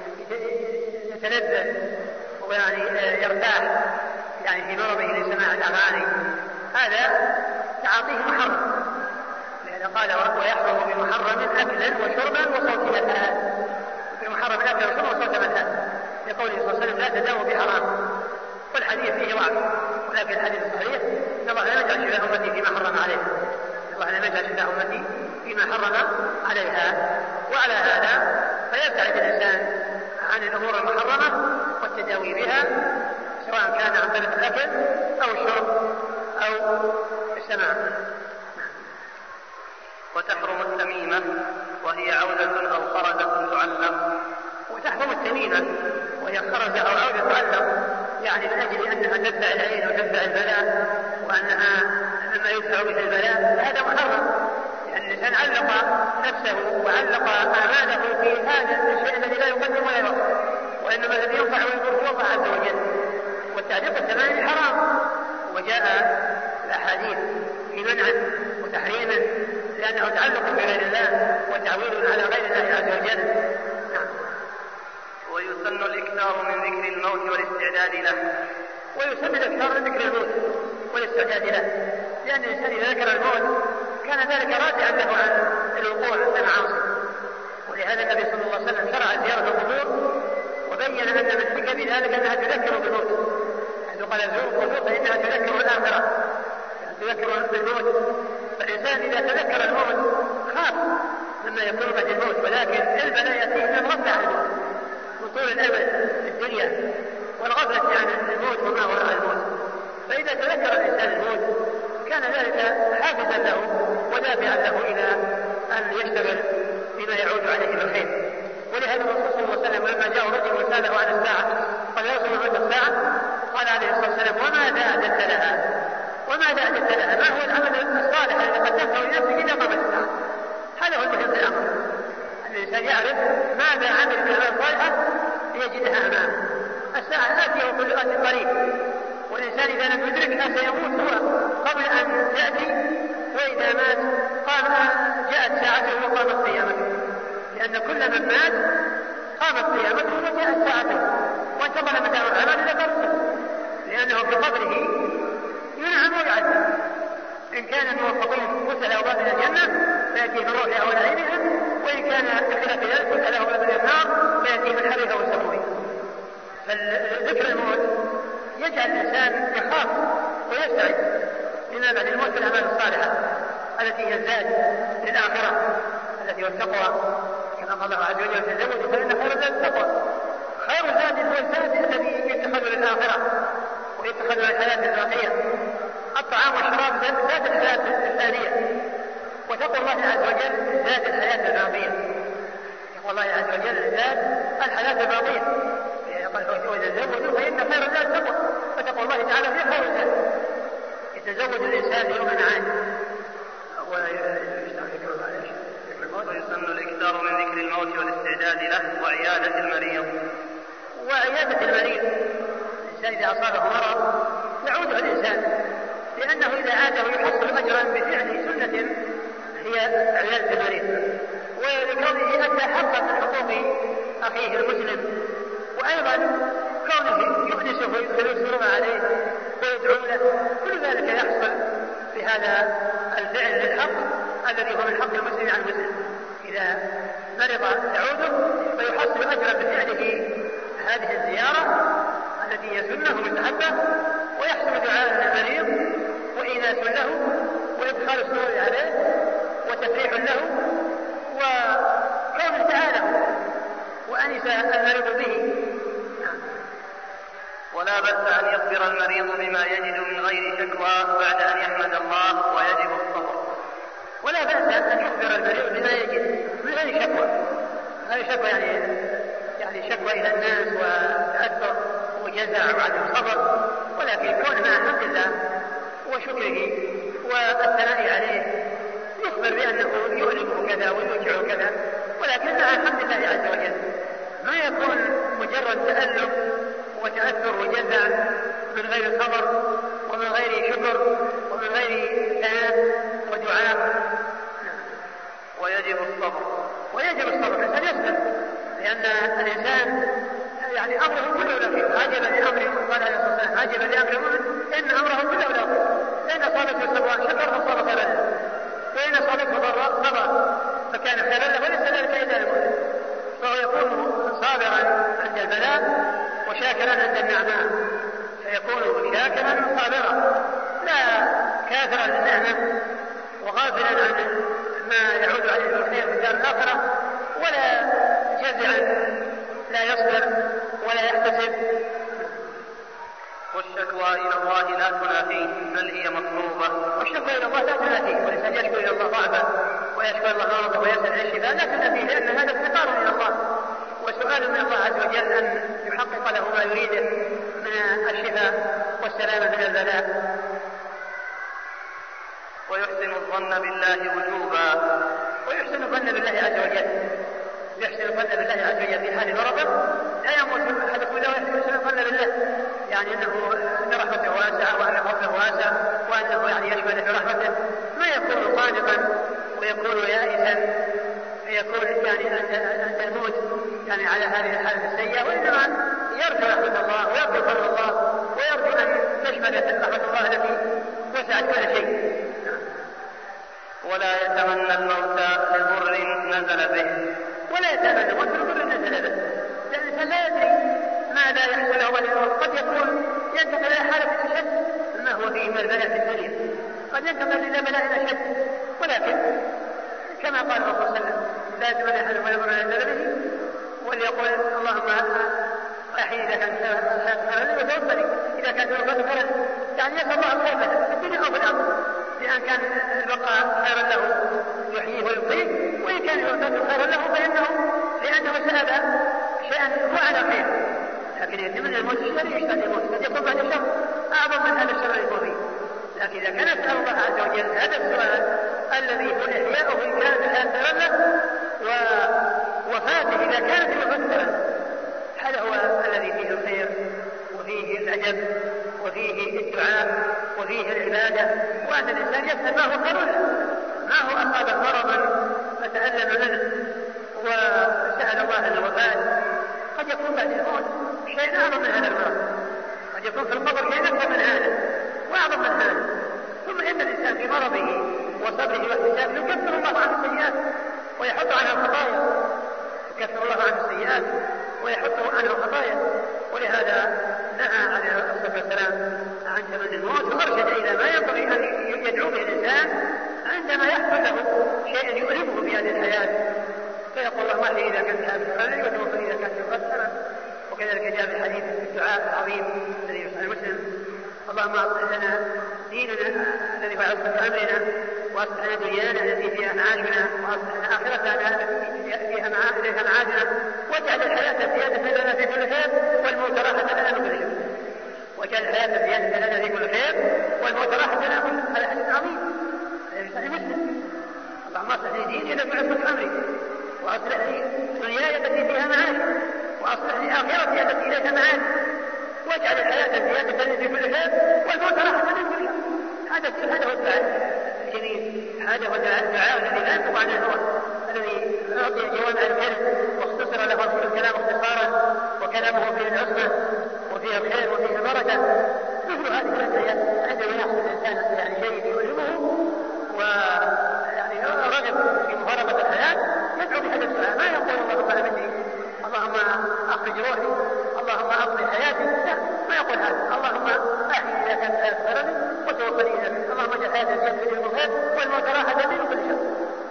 يتلذذ ويعني يرتاح يعني في مرضه لسماع الأغاني، هذا تعاطيه محرم. لأنه قال ويحرم بمحرم أكلا وشربا وصوت الهات، بمحرم أكلا وشربا وصوت الهات، لقوله صلى الله عليه وسلم لا تداووا بحرام. والحديث فيه ضعف، ولكن الحديث الصحيح إن الله لا يجعل شفاء أمتي فيما حرم عليه، الله لا يجعل شفاء أمتي فيما حرم عليها. وعلى هذا فيبتعد الإنسان عن الأمور المحرمة والتداوي بها، سواء كان عن طريق الأكل أو الشرب أو السماع. وتحرم التميمة وهي عودة أو خرزة تعلق. وتحرم التميمة وهي خرزة أو عودة تعلق، يعني من أجل أنها تدفع العين وتدفع البلاء، وأنها مما يدفع به البلاء، هذا محرم، لأن الإنسان علق نفسه وعلق آماله في هذا الشيء الذي لا يقدم ولا يؤخر، وإنما الذي ينفع ويضر هو الله عز وجل. والتعليق الثماني حرام، وجاء الأحاديث في منع وتحريمه، لأنه تعلق بغير الله وتعويل على غير الله عز وجل. نعم. ويسن الإكثار من ذكر الموت والاستعداد له. ويسن الإكثار من ذكر الموت والاستعداد له، لأن الإنسان إذا ذكر الموت كان ذلك رادعا له عن الوقوع في المعاصي. ولهذا النبي صلى الله عليه وسلم شرع زيارة القبور، وبين أن من حكم ذلك أنها تذكر بالموت، حيث قال زوروا القبور فإنها تذكر الآخرة، تذكر بالموت. فالإنسان إذا تذكر الموت خاف مما يكون بعد الموت، ولكن البلاء يأتيه من الغفلة عن الموت وطول الأمل في الدنيا والغفلة عن الموت وما وراء الموت. فإذا تذكر الإنسان الموت كان ذلك حافزا له ودافعا له إلى أن يشتغل بما يعود عليه بالخير. ولهذا الرسول صلى الله عليه وسلم لما جاء رجل وسأله عن الساعة قال يا رسول الله الساعة، قال عليه الصلاة والسلام وماذا أعددت لها؟ وماذا أعددت لها؟ ما هو العمل الصالح الذي قدمته لنفسك إذا قامت الساعة؟ هذا هو المهم في الأمر، أن الإنسان يعرف ماذا عمل من الأعمال الصالحة ليجدها أمامه. الساعة آتية وكل آت قريب، والإنسان إذا لم يدركها سيموت هو قبل أن يأتي، وإذا مات جاءت ساعته وقامت قيامته، لأن كل من مات قامت قيامته وجاءت ساعته وانتقل متاع العمل إلى قبره، لأنه في قبره ينعم ويعذب. إن كان الموفقين فتح له باب الجنة فيأتي من روحها ونعيمها، وإن كان بخلاف ذلك فتح له باب النار فيأتي من حرها وسمومها. فالذكر الموت يجعل الإنسان يخاف ويستعد لما بعد الموت في الأعمال الصالحة. التي هي الزاد للآخرة التي هو التقوى، كما قال الله عز وجل تزودوا فإن خير الزاد التقوى. خير الزاد هو الزاد الذي يتخذ للآخرة ويتخذ للحياة الباقية. الطعام والشراب زاد الحياة الثانية، وتقوى الله عز وجل زاد الحياة الباقية. تقوى الله عز وجل زاد الحياة الباقية. وتزودوا فإن خير الزاد التقوى، فتقوى الله تعالى في خير الزاد. يتزود الإنسان يوم عام ويسن الإكثار من ذكر الموت والاستعداد له وعيادة المريض. وعيادة المريض، الإنسان إذا أصابه مرض يعود الإنسان، لأنه إذا عاده يحصل أجرا بفعل سنة هي عيادة المريض، ولكونه أدى حقا من حقوق أخيه المسلم، وأيضا كونه يؤنسه ويدخل السرور عليه ويدعو له، كل ذلك يحصل بهذا الفعل للحق الذي هو من حق المسلم عن المسلم. إذا مرض يعوده فيحصل أجرا بفعله هذه الزيارة التي هي سنة مستحبة، ويحصل دعاء للمريض وإيناس له وإدخال السرور عليه وتفريح له وكون تعالى وأنس المريض به. ولا بأس أن يخبر المريض بما يجد من غير شكوى بعد أن يحمد الله ويجب الصبر. ولا بأس أن يخبر المريض بما يجد من غير شكوى، غير شكوى يعني شكوى إلى الناس وتأثر وجزع وعدم صبر، ولكن كون مع حمد الله وشكره والثناء عليه يخبر بأنه يؤلمه كذا ويوجعه كذا، ولكن مع حمد الله عز وجل، ما يكون مجرد تألم وتأثر وجزع من غير صبر ومن غير شكر ومن غير ثناء ودعاء. ويجب الصبر. ويجب الصبر، الإنسان يصبر، لأن الإنسان يعني أمره كله له. عجبا لأمره، قال عليه الصلاة والسلام عجبا لأمر المؤمن إن أمره كله له، إن أصابته سراء شكر فصار خيرا له، وإن أصابته ضراء صبر فكان خيرا له، وليس ذلك إلا المؤمن، فهو يكون صابرا عند البلاء وشاكرا عند النعماء، فيكون شاكرا صابرا لا كافرا للنعمة وغافلا عن ما يعود عليه الخير في الدار الآخرة، ولا جزعا لا يصبر ولا يحتسب. والشكوى إلى الله لا تنافيه بل هي مطلوبة. والشكوى إلى الله لا تنافيه، والإنسان يشكو إلى الله ضعفا ويشكو الله مرضه ويسأل الشفاء لا تنافيه، لأن هذا افتقار إلى الله وسؤال من الله عز وجل أن يحقق له ما يريده من الشفاء والسلامة من البلاء. ويحسن الظن بالله وجوبا. ويحسن الظن بالله عز وجل، يحسن الظن بالله عز وجل في حال مرضه، لا يموت أحدكم إلا ويحسن الظن بالله، يعني أن رحمته واسعة وأن فضله واسع وأنه يعني يشمل في رحمته، ما يكون صادقا ويكون يائسا فيكون يعني عند الموت يعني على هذه الحالة السيئة، وإنما يرجو رحمة الله ويرجو فضل الله ويرجو أن تشمل رحمة الله التي وسعت كل شيء. ولا يتمنى الموت لضر نزل به. ولا يتمنى الموت لضر نزل به، لأن الإنسان لا يدري ماذا يحصل له بعد الموت، قد يكون ينتقل إلى حالة أشد مما هو فيه من البلاء في الدنيا، قد ينتقل إلى بلاء أشد، ولكن كما قال الرسول صلى الله عليه وسلم لا يتمنى أحدكم يضر نزل به، وليقول اللهم أحيي إذا كانت الحياة خيرا وتوفني إذا كانت الوفاة خيرا، يعني يسأل الله الخير له في الدنيا أو في الآخرة، لأن كان البقاء خيرا له يحييه ويبقيه، وإن كان الوفاة خيرا له لأنه سأل شيئا هو على خير، لكن يتمنى الموت الشر يشتهي الموت قد يكون بعد الشر أعظم من هذا الشر اللي يكون فيه، لكن إذا كان يسأل الله عز وجل هذا السؤال الذي هو إحياؤه إن كانت الحياة خيرا له ووفاته إذا كانت الوفاة خيرا، هذا هو الذي فيه الخير وفيه العجب وفيه الدعاء وفيه العبادة، وأن الإنسان يسأل ما هو خير له، ما هو أصاب مرضا فتألم منه وسأل الله الوفاة، قد يكون بعد الموت شيء أعظم من هذا المرض، قد يكون في القبر شيء أكثر من هذا وأعظم من هذا، ثم إن الإنسان في مرضه وصبره واحتسابه يكفر الله عنه السيئات ويحط عنه الخطايا، يكفر الله عنه السيئات ويحط عنه الخطايا، ولهذا نهى عليه الصلاة والسلام عن تمني الموت وأرشد إلى ما ينبغي أن يدعو به الإنسان عندما واحدة إذا كانت هذه وتوفر إذا كانت مقدرة. وكذلك جاء في الحديث الدعاء العظيم الذي يصحح مسلم: اللهم أصلح لنا ديننا الذي هو عصمة أمرنا، وأصلح لنا دنيانا التي فيها معاشنا، وأصلح لنا آخرتنا التي فيها معادنا، واجعل الحياة زيادة لنا في كل خير والموت راحة لنا من كل شر. واجعل الحياة زيادة لنا في كل خير والموت راحة لنا من كل. هذا حديث عظيم في صحيح مسلم: اللهم اصلح لي ديني الذي هو عصمة أمري، وأصلح لي دنياي التي فيها معاشي، وأصلح لي آخرتي التي إليها معاد، واجعل الحياة زيادة لي في كل خير والموت راحة من كل شر. هذا هو الدعاء الجميل، هذا هو الدعاء الذي لا ينطق عن الهوى، الذي أعطي جوامع الكلم واختصر له الكلام اختصارا، وكلامه فيه العصمة وفيه الخير وفيه البركة. مثل هذه الأدعية عندما يحصل الإنسان يعني شيء يؤلمه ويعني رغب في مفارقة الحياة، يدعو بهذا الدعاء، ما يقول اللهم أمني، اللهم أخرج روحي، اللهم أقضي حياتي، لا، ما يقول هذا. اللهم أحيي إذا كانت الحياة خيرا وتوفني إذا كانت، اللهم اجعل حياتي زيادة لي بالخير والموت راحة لي من كل شر.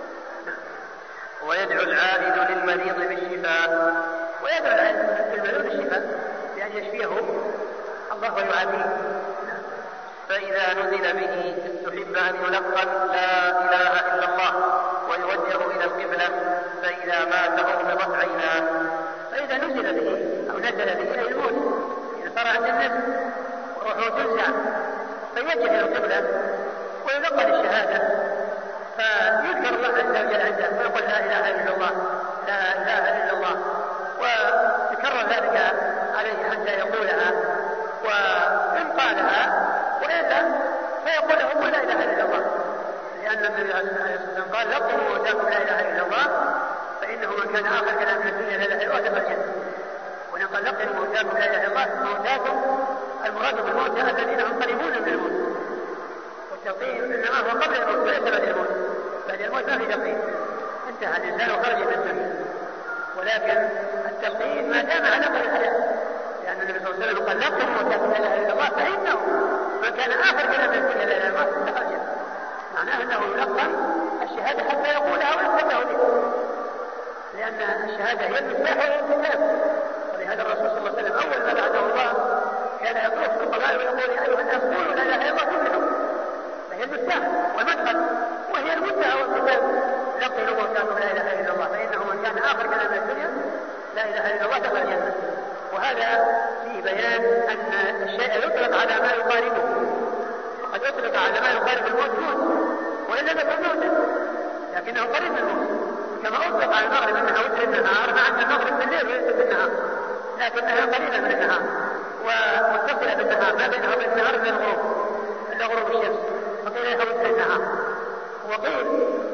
ويدعو العائد للمريض بالشفاء. ويدعو العائد للمريض بالشفاء بأن يشفيه الله ويعافيه. فإذا نزل به استحب أن يلقن لا إله إلا الله ويوجه إلى القبلة، فإذا مات أغمضت عيناه. فإذا نزل به أو نزل به أي الموت، إذا صار عند النزل وروحه تنزع، فيوجه إلى القبلة ويلقن الشهادة، فيذكر الله عز وجل عنده ويقول لا إله إلا الله، لا إله إلا الله، ويكرر ذلك عليه حتى يقولها. وإن قالها وإلا فيقول له لا إله إلا الله، لأن النبي عليه الصلاة والسلام قال: لقنوا موتاكم لا إله إلا الله فإنه من كان آخر كلام من الدنيا لا إله إلا الله دخل الجنة. ونقول: لقنوا موتاكم لا إله إلا الله، موتاكم المراد بالموتى الذين هم قريبون من الموت، والتلقين إنما هو قبل الموت وليس بعد الموت. بعد الموت ما في تلقين، انتهى الإنسان وخرج من الدنيا. ولكن التلقين ما دام على قدر الحياة، لأن النبي صلى الله عليه وسلم قال: لقنوا موتاكم لا إله إلا الله فإنه من كان آخر كلام من الدنيا لا إله إلا الله دخل الجنة. معناه أنه يلقن الشهادة حتى يقولها ويثبته بها، لأن الشهادة هي المفتاح والكتاب. ولهذا الرسول صلى الله عليه وسلم أول ما بعثه الله كان يطوف في القبائل ويقول: يا أيها الناس قولوا لا إله إلا الله كلهم. فهي المفتاح والمدخل وهي المنتهى والكتاب. لقنوا موتاكم لا إله إلا الله فإنه من كان آخر كلام من الدنيا لا إله إلا الله دخل الجنة. وهذا فيه بيان أن الشيء يطلق على ما يقاربه، وقد يطلق على ما يقارب الموت موت وإن لم يكن موتا لكنه قريب من الموت، كما أطلق على المغرب أنها وتر النهار، مع أن المغرب بالليل وليس بالنهار، لكنها قريبة من النهار ومتصلة بالنهار، ما بينها وبين النهار إلا غروب الشمس، فقيل لها وتر النهار. وقيل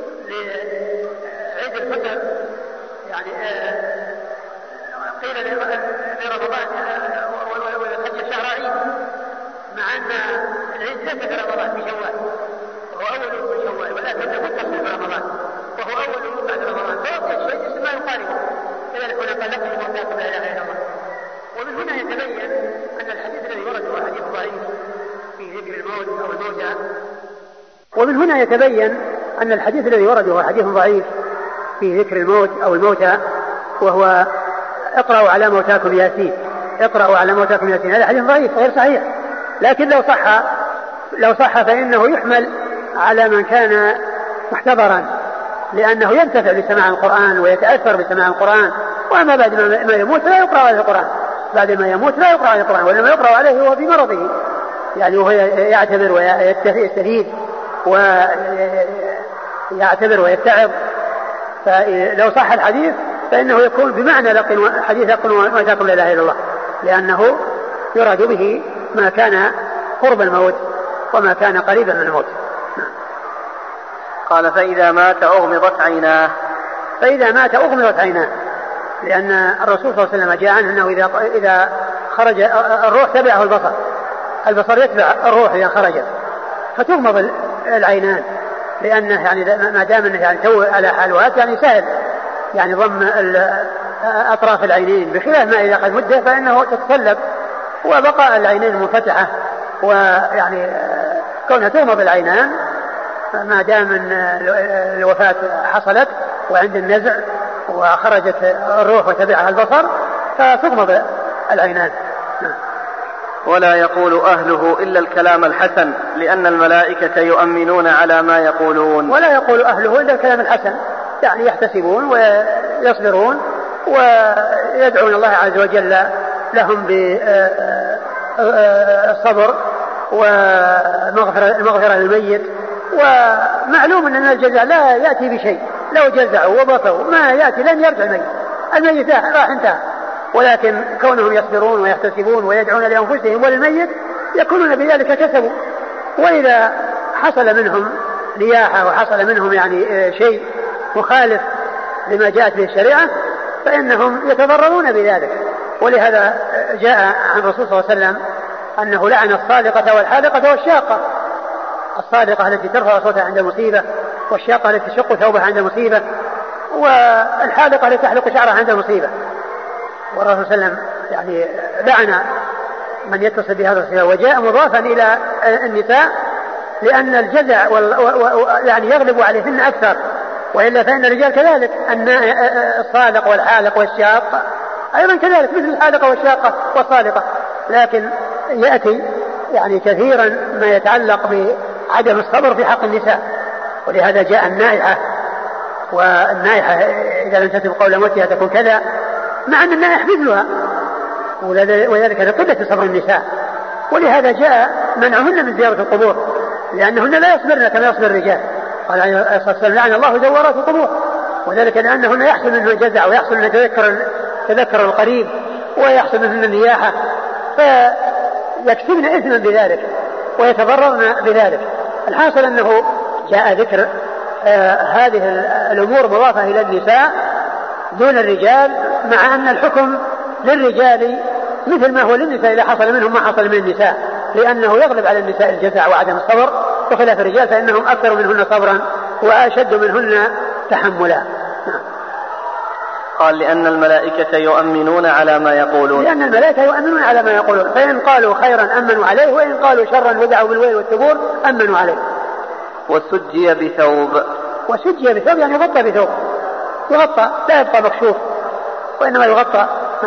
لعيد الفطر يعني قيل لرمضان والحج شهر عيد، مع أن العيد ليس في رمضان في شوال، وهو أول من شوال، ولكن متصل برمضان وهو أول بعد رمضان، فوقت الشيء اسم ما يقاربه. كذلك هنا قال: لقنوا موتاكم لا إله إلا الله. ومن هنا يتبين أن الحديث الذي ورد هو حديث ضعيف في ذكر الموت أو الموتى. ومن هنا يتبين أن الحديث الذي ورد هو حديث ضعيف في ذكر الموت أو الموتى، وهو: اقرأوا على موتاكم ياسين، اقرأوا على موتاكم ياسين. هذا حديث ضعيف غير صحيح، لكن لو صح فإنه يحمل على من كان محتضرا، لأنه ينتفع بسماع القرآن ويتأثر بسماع القرآن. وأما بعد ما يموت لا يقرأ عليه القرآن، بعد ما يموت لا يقرأ عليه القرآن، وإنما يقرأ عليه هو في مرضه، يعني وهو يعتبر ويستفيد ويعتبر ويتعظ. فلو صح الحديث فإنه يكون بمعنى حديث لقنوا موتاكم لا إله إلا الله، لأنه يراد به ما كان قرب الموت وما كان قريبا من الموت. قال: فإذا مات أغمضت عيناه. فإذا مات أغمضت عيناه، لأن الرسول صلى الله عليه وسلم جاء عنه أنه إذا خرج الروح تبعه البصر يتبع الروح إذا خرجت، فتغمض العينان، لأنه يعني ما دام أنه يعني تو على حالوات يعني سهل يعني ضم أطراف العينين، بخلاف ما إذا قد مدة فإنه تتصلب، وبقاء العينين منفتحة، ويعني كونها تغمض العينان ما دام أن الوفاة حصلت وعند النزع وخرجت الروح وتبعها البصر فتغمض العينان. ولا يقول أهله إلا الكلام الحسن لأن الملائكة يؤمنون على ما يقولون. ولا يقول أهله إلا الكلام الحسن، يعني يحتسبون ويصبرون ويدعون الله عز وجل لهم بالصبر والمغفرة للميت. ومعلوم أن الجزاء لا يأتي بشيء، لو جزعوا وبطوا ما يأتي لن يرجع الميت راح انتهى، ولكن كونهم يصبرون ويحتسبون ويدعون لأنفسهم وللميت يكونون بذلك كسبوا. وإذا حصل منهم لياحة وحصل منهم يعني شيء مخالف لما جاءت به الشريعة فإنهم يتضررون بذلك. ولهذا جاء عن الرسول صلى الله عليه وسلم أنه لعن الصادقة والحالقة والشاقة. الصادقة التي ترفع صوتها عند المصيبة، والشاقة التي تشق ثوبها عند المصيبة، والحالقة التي تحلق شعرها عند المصيبة. والرسول صلى الله عليه وسلم يعني لعن من يتصل بهذا الصفة، وجاء مضافا إلى النساء لأن الجزع يعني يغلب عليهن أكثر، وإلا فإن الرجال كذلك أن الصادق والحالق والشاق أيضا كذلك مثل الحالقة والشاقة والصادقة، لكن يأتي يعني كثيرا ما يتعلق بعدم الصبر في حق النساء. ولهذا جاء النائحة، والنائحة إذا لم تتم قول موتها تكون كذا، مع أن النائح مثلها، وذلك لقلة صبر النساء. ولهذا جاء منعهن من زيارة القبور لأنهن لا يصبرن كما يصبر الرجال. قال عليه الصلاة والسلام لعن الله زوارات القبور، وذلك لأنهن يحصل منهن الجزع ويحصل منهن تذكر القريب ويحصل منهن النياحة، فيكسبن إثما بذلك ويتضررن بذلك. الحاصل أنه جاء ذكر هذه الأمور مضافة إلى النساء دون الرجال، مع أن الحكم للرجال مثل ما هو للنساء إذا حصل منهم ما حصل من النساء، لأنه يغلب على النساء الجزع وعدم الصبر بخلاف الرجال فإنهم أكثر منهن صبرا وأشد منهن تحملا. قال لأن الملائكة يؤمنون على ما يقولون. لأن الملائكة يؤمنون على ما يقولون، فإن قالوا خيرا أمنوا عليه، وإن قالوا شرا ودعوا بالويل والثبور أمنوا عليه. وسجي بثوب. وسجي بثوب يعني يغطى بثوب، يغطى لا يبقى مكشوف وإنما يغطى.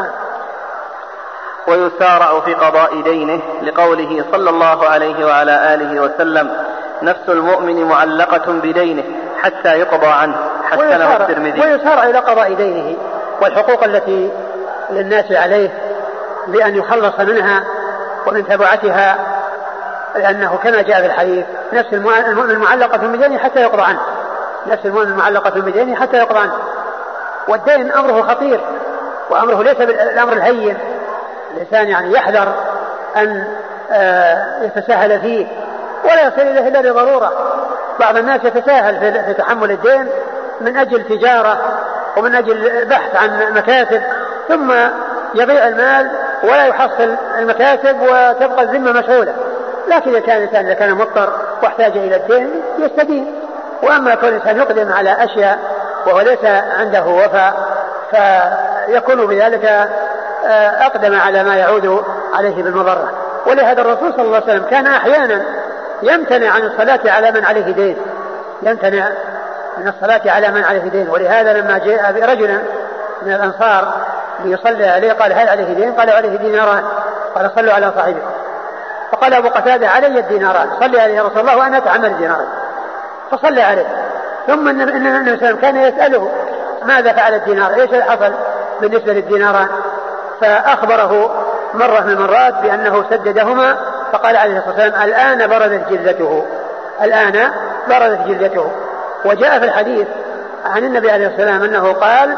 ويسارع في قضاء دينه لقوله صلى الله عليه وعلى آله وسلم نفس المؤمن معلقة بدينه حتى يقضى عنه، حسنه الترمذي. ويسارع إلى قضاء دينه والحقوق التي للناس عليه لأن يخلص منها ومن تبعتها، لأنه كما جاء في الحديث نفس المؤمن معلقة بدينه حتى يقضى عنه، نفس المؤمن معلقة بدينه حتى يقضى عنه. والدين أمره خطير وأمره ليس بالأمر الهين، الإنسان يعني يحذر أن يتساهل فيه ولا يصل إليه إلا لضرورة. بعض الناس يتساهل في تحمل الدين من أجل تجارة ومن أجل بحث عن مكاسب، ثم يضيع المال ولا يحصل المكاسب وتبقى الذمة مشغولة. لكن إذا كان الإنسان إذا كان مضطر واحتاج إلى الدين يستدين. وأما كل إنسان يقدم على أشياء وهو ليس عنده وفاء فيكون بذلك أقدم على ما يعود عليه بالمضرة. ولهذا الرسول صلى الله عليه وسلم كان أحيانا يمتنع عن الصلاة على من عليه دين، يمتنع من الصلاة على من عليه دين. ولهذا لما جاء برجل من الأنصار ليصلي عليه قال هل عليه دين؟ قال عليه ديناران. قال صلوا على صاحبكم. فقال أبو قتادة علي الديناران، صلي عليه يا رسول الله وأنا أتعمل الدينارين. فصلى عليه. ثم النبي صلى الله عليه وسلم كان يسأله ماذا فعل الدينار، ايش حصل بالنسبة للديناران؟ فأخبره مرة من المرات بأنه سددهما، فقال عليه الصلاة والسلام الآن بردت جلدته، الآن بردت جلدته. وجاء في الحديث عن النبي عليه الصلاة والسلام أنه قال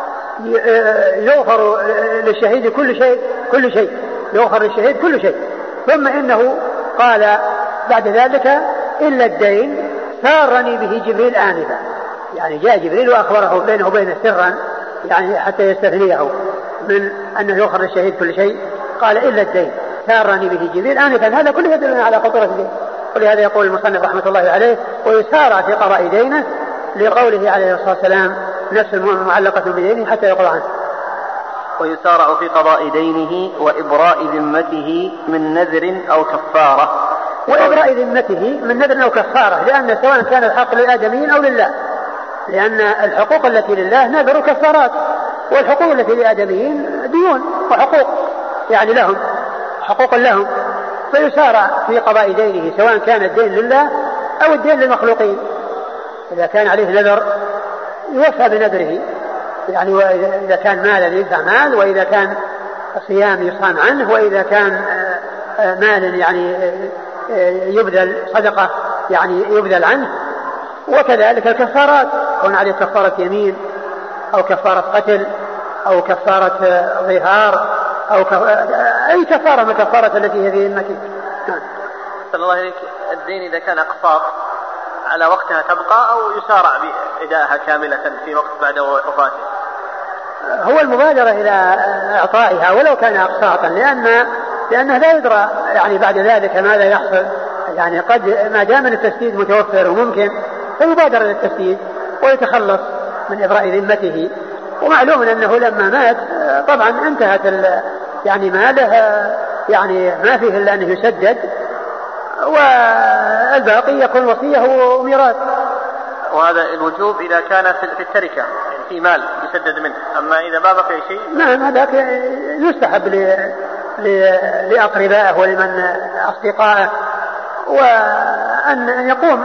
يغفر للشهيد كل شيء يغفر للشهيد كل شيء. ثم إنه قال بعد ذلك إلا الدين سارني به جبريل آنفا، يعني جاء جبريل وأخبره بينه وبينه سرا يعني حتى يستثنيه من أنه يغفر للشهيد كل شيء. قال إلا الدين سارني به جبريل آنفا. هذا كله يدلنا على خطورة الدين. ولهذا يقول المصنف رحمة الله عليه ويسارع في قضاء دينه لقوله عليه الصلاة والسلام نفس المؤمن معلقة بدينه حتى يقضى عنه. ويسارع في قضاء دينه وإبراء ذمته من نذر أو كفارة. وإبراء ذمته من نذر أو كفارة، لأن سواء كان الحق للآدميين أو لله، لأن الحقوق التي لله نذر كفارات، والحقوق التي للآدميين ديون وحقوق يعني لهم حقوق لهم، فيسارع في قضاء دينه سواء كان الدين لله أو الدين للمخلوقين. إذا كان عليه نذر يوفى بنذره، يعني وإذا كان مالا يدفع مال، وإذا كان صيام يصام عنه، وإذا كان مال يعني يبذل صدقة يعني يبذل عنه. وكذلك الكفارات، كون عليه كفارة يمين أو كفارة قتل أو كفارة ظهار أو أي كفارة من الكفارة التي هي في ذمته. صلى الله عليك. الدين إذا كان أقساط على وقتها تبقى أو يسارع بإدائها كاملة في وقت بعد وفاته؟ هو المبادرة إلى إعطائها ولو كان أقساطا، لأنه لا يدرى يعني بعد ذلك ماذا يحصل، يعني قد ما دام التسديد متوفر وممكن فيبادر إلى التسديد ويتخلص من إبراء ذمته. ومعلوم أنه لما مات طبعا انتهت يعني ماله، يعني ما فيه إلا أنه يسدد، والباقي يكون وصية وميراث. وهذا الوجوب إذا كان في التركة يعني في مال يسدد منه، أما إذا ما بقي شيء نعم هذاك يستحب لأقربائه ولمن أصدقائه، وأن يقوم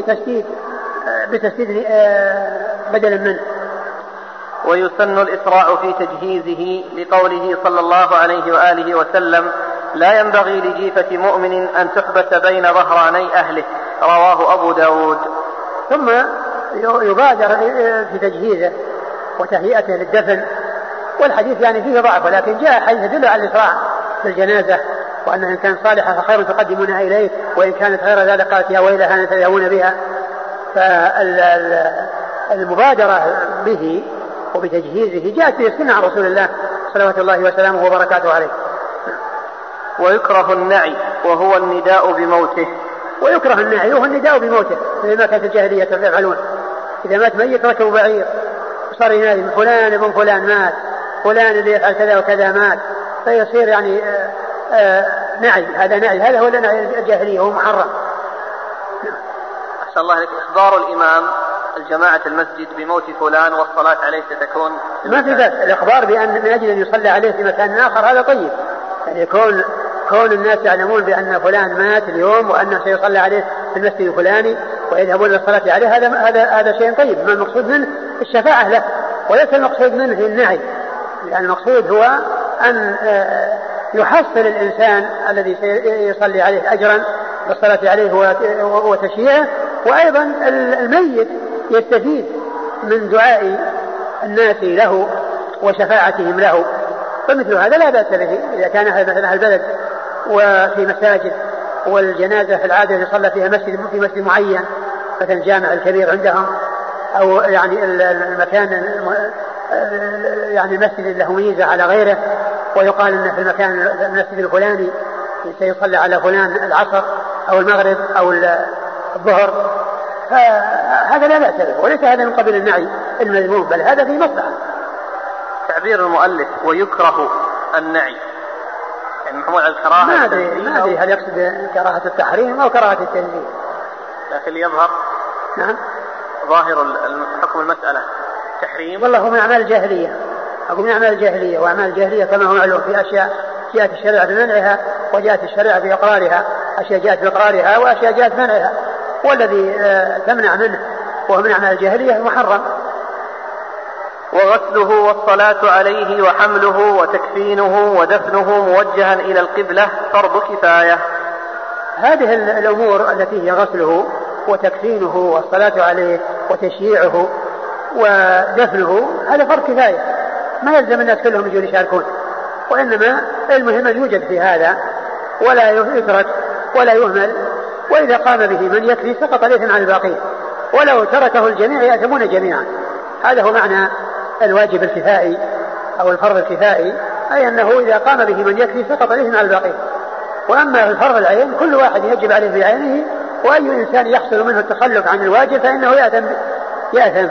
بتسديد بدلا منه. ويسن الإسراع في تجهيزه لقوله صلى الله عليه وآله وسلم: لا ينبغي لجيفة مؤمن أن تحبس بين ظهراني أهله، رواه أبو داود. ثم يبادر في تجهيزه وتهيئته للدفن، والحديث يعني فيه ضعف، ولكن جاء حديث يدل على الإسراع في الجنازة، وأنه إن كان صالحا فخير تقدمونها إليه، وإن كانت غير ذلك قالت يا ويلها أن تذهبون بها. فالمبادرة به وبتجهيزه جاءت في السنة عن رسول الله صلوات الله وسلامه وبركاته عليه. ويكره النعي وهو النداء بموته. ويكره النعي وهو النداء بموته، لما كانت الجاهلية يفعلون إذا مات ميت ركبوا بعير وصار ينادي فلان ابن فلان مات، فلان اللي يفعل كذا وكذا مات، فيصير يعني نعي. هذا نعي، هذا هو نعي الجاهلية، هو محرم. أحسن الله عليك. إخبار الإمام الجماعة المسجد بموت فلان والصلاة عليه ستكون ما في بس الإخبار بأن من أجل أن يصلى عليه في مكان آخر هذا طيب، يعني كون الناس يعلمون بأن فلان مات اليوم وأنه سيصلى عليه في المسجد الفلاني ويذهبون للصلاة عليه، هذا شيء طيب. ما المقصود منه الشفاعة له، وليس المقصود منه النعي، يعني المقصود هو أن يحصل الإنسان الذي سيصلي عليه أجرا بالصلاة عليه وتشييعه، وأيضا الميت يستفيد من دعاء الناس له وشفاعتهم له. فمثل هذا لا بأس به إذا كان مثلا البلد وفي مساجد، والجنازة في العادة يصلى فيها في مسجد معين، مثلا الجامع الكبير عندهم، أو يعني المكان يعني مسجد له ميزة على غيره، ويقال أن في المكان المسجد الفلاني سيصلى على فلان العصر أو المغرب أو الظهر، هذا لا بأس به، وليس هذا من قبيل النعي المذموم، بل هذا في مصلحة. تعبير المؤلف ويكره النعي يعني محمول على الكراهة، ما أدري هل يقصد كراهة التحريم أو كراهة التنزيه، لكن يظهر نعم ظاهر حكم المسألة تحريم. والله هو من أعمال الجاهلية، أقول من أعمال الجاهلية، وأعمال الجاهلية كما هو معلوم في أشياء جاءت الشريعة بمنعها وجاءت الشريعة بإقرارها، أشياء جاءت بإقرارها وأشياء جاءت بمنعها، والذي تمنع منه وهو من أعمال الجاهلية محرم. وغسله والصلاة عليه وحمله وتكفينه ودفنه موجها إلى القبلة فرض كفاية. هذه الأمور التي هي غسله وتكفينه والصلاة عليه وتشييعه ودفنه هذا فرض كفاية، ما يلزم الناس كلهم يجون يشاركون، وإنما المهم أن يوجد في هذا ولا يترك ولا يهمل، وإذا قام به من يكفي سقط الإثم عن الباقين، ولو تركه الجميع يأثمون جميعا. هذا هو معنى الواجب الكفائي أو الفرض الكفائي، أي أنه إذا قام به من يكفي سقط الإثم عن الباقين. وأما الفرض العين كل واحد يجب عليه بعينه، وأي إنسان يحصل منه التخلف عن الواجب فإنه يأثم.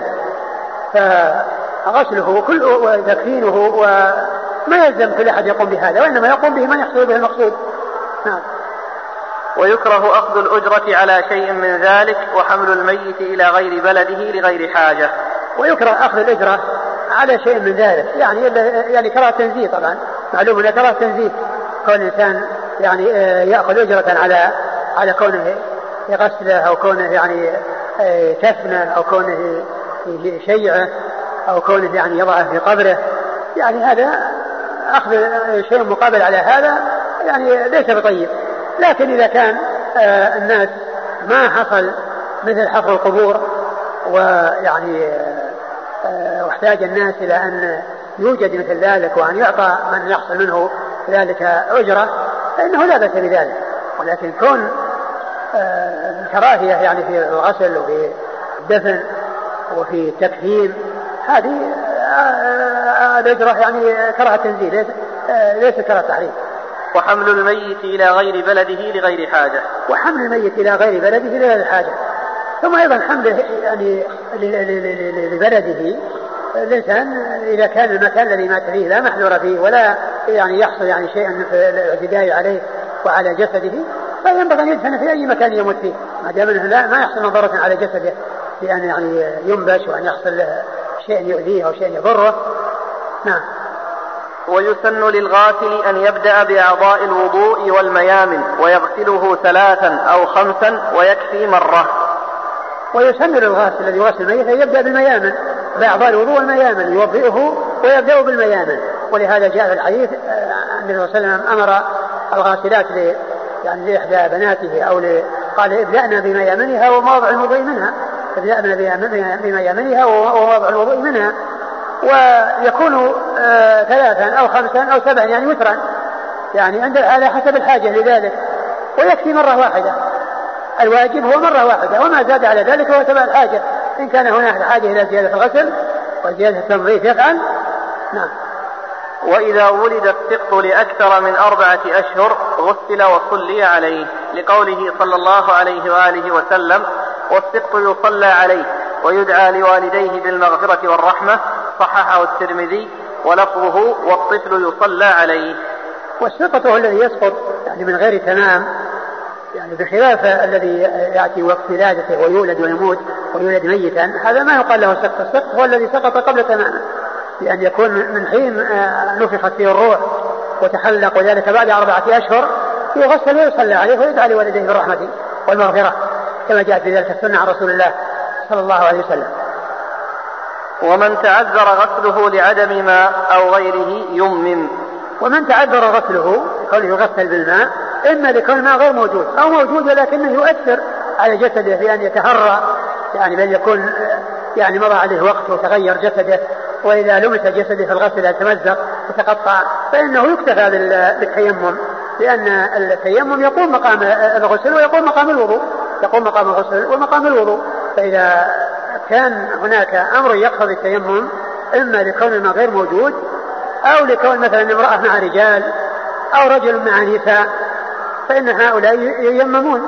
فغسله وتكفينه وما يلزم كل أحد يقوم بهذا، وإنما يقوم به من يحصل به المقصود. ويكره أخذ الأجرة على شيء من ذلك وحمل الميت إلى غير بلده لغير حاجة. ويكره أخذ الأجرة على شيء من ذلك، يعني كراهة تنزيه. طبعا معلوم أن كراهة تنزيه كون الإنسان يعني يأخذ أجرة على كونه يغسله أو كونه يعني كفنه أو كونه شيعه أو كونه يعني يضعه في قبره، يعني هذا أخذ شيء مقابل على هذا يعني ليس بطيب. لكن إذا كان الناس ما حصل مثل حفر القبور ويعني واحتاج الناس إلى أن يوجد مثل ذلك وأن يعطى من يحصل منه ذلك أجرة فإنه لا بأس بذلك. ولكن كون الكراهية يعني في الغسل وفي الدفن وفي التكفين هذه الأجرة يعني كراهة تنزيل ليس كراهة تحريم. وحمل الميت إلى غير بلده لغير حاجة. وحمل الميت إلى غير بلده لغير حاجة. ثم أيضا حمله يعني لبلده الإنسان إذا كان المكان الذي مات فيه لا محذور فيه ولا يعني يحصل يعني شيء في الاعتداء عليه وعلى جسده فينبغي أن يدفن في أي مكان يموت فيه ما دام أنه لا ما يحصل ضرر على جسده بأن يعني ينبش وأن يحصل شيء يؤذيه أو شيء يضره. نعم. ويسن للغاسل أن يبدأ بأعضاء الوضوء والميامن ويغسله 3 أو 5 ويكفي مرة. ويسن للغاسل الذي يغسل الميت أن يبدأ بالميامن بأعضاء الوضوء والميامن يوضئه ويبدأ بالميامن. ولهذا جاء في الحديث النبي صلى الله عليه وسلم أمر الغاسلات يعني لإحدى بناته أو قال ابدأنا بميامنها ومواضع الوضوء منها ابدأنا بميامنها ومواضع الوضوء منها ويكون 3 أو 5 أو 7 يعني وترا يعني على حسب الحاجة لذلك ويكفي مرة واحدة. الواجب هو مرة واحدة وما زاد على ذلك هو تبع الحاجة. إن كان هناك حاجة إلى زيادة الغسل وزيادة التنظيف يفعل. نعم. وإذا ولد السقط لأكثر من 4 أشهر غسل وصلي عليه لقوله صلى الله عليه وآله وسلم والسقط يصلى عليه ويدعى لوالديه بالمغفرة والرحمة صححه الترمذي ولفظه والطفل يصلى عليه. والسقط هو الذي يسقط يعني من غير تمام يعني بخلاف الذي يأتي وقت ولادته ويولد ويموت ويولد ميتا هذا ما يقال له سقط. السقط هو الذي سقط قبل تمامه لأن يكون من حين نفخت فيه الروح وتحلق وذلك بعد 4 أشهر يغسل ويصلى عليه ويدعى لوالديه بالرحمة والمغفرة كما جاءت في ذلك السنة عن رسول الله صلى الله عليه وسلم. ومن تعذر غسله لعدم ماء أو غيره يمم. ومن تعذر غسله كونه يغسل بالماء إما لكون الماء غير موجود أو موجود ولكنه يؤثر على جسده بأن يتهرى يعني بل يكون يعني مضى عليه وقت وتغير جسده وإذا لمس جسده في الغسل يتمزق وتقطع فإنه يكتفى بالتيمم لأن التيمم يقوم مقام الغسل ويقوم مقام الوضوء يقوم مقام الغسل ومقام الوضوء. فإذا كان هناك أمر يقتضي التيمم إما لكون الماء غير موجود أو لكون مثلا امرأة مع رجال أو رجل مع نساء فإن هؤلاء ييممون.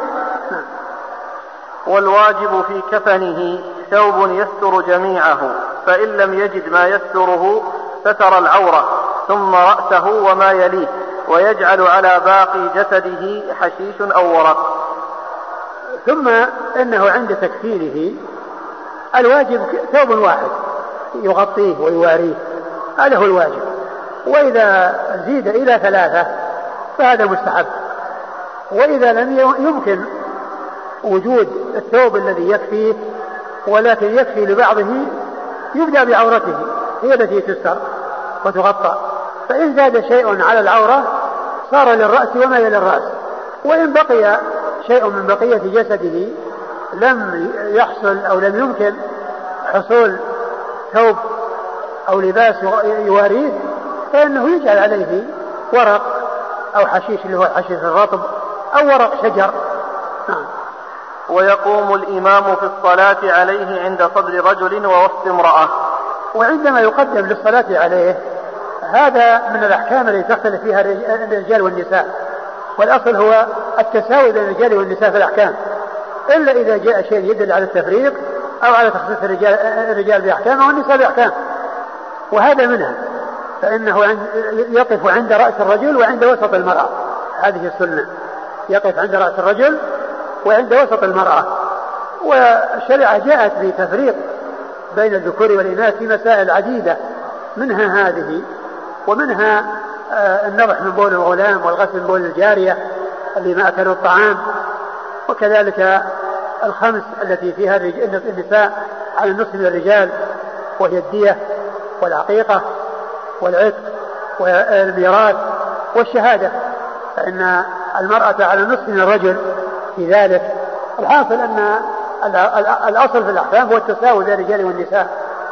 والواجب في كفنه ثوب يستر جميعه فإن لم يجد ما يستره ستر العورة ثم رأسه وما يليه ويجعل على باقي جسده حشيش أو ورق. ثم إنه عند تكفينه الواجب ثوب واحد يغطيه ويواريه هذا هو الواجب. وإذا زيد إلى 3 فهذا مستحب. وإذا لم يمكن وجود الثوب الذي يكفيه ولكن يكفي لبعضه يبدأ بعورته هي التي تستر وتغطى فإن زاد شيء على العورة صار للرأس وما يلي الرأس. وإن بقي شيء من بقية جسده لم يحصل أو لم يمكن حصول ثوب أو لباس يواريه فإنه يجعل عليه ورق أو حشيش اللي هو الحشيش الرطب أو ورق شجر. ويقوم الإمام في الصلاة عليه عند صدر رجل ووسط امرأة. وعندما يقدم للصلاة عليه هذا من الأحكام التي تختلف فيها الرجال والنساء والأصل هو التساوي بين الرجال والنساء في الأحكام إلا إذا جاء شيء يدل على التفريق أو على تخصيص الرجال بأحكام والنساء بأحكام وهذا منها. فإنه يقف عند رأس الرجل وعند وسط المرأة هذه السنة يقف عند رأس الرجل وعند وسط المرأة. والشريعة جاءت بتفريق بين الذكور والإناث في مسائل عديدة، منها هذه، ومنها النضح من بول الغلام والغسل من بول الجارية اللي ما أكلوا الطعام، وكذلك الخمس التي فيها النساء على النصف من الرجال، وهي الدية والعقيقة والعتق والميراث والشهادة، فإن المرأة على النصف من الرجل في ذلك. الحاصل أن الأصل في الأحكام هو التساوي بين الرجال والنساء،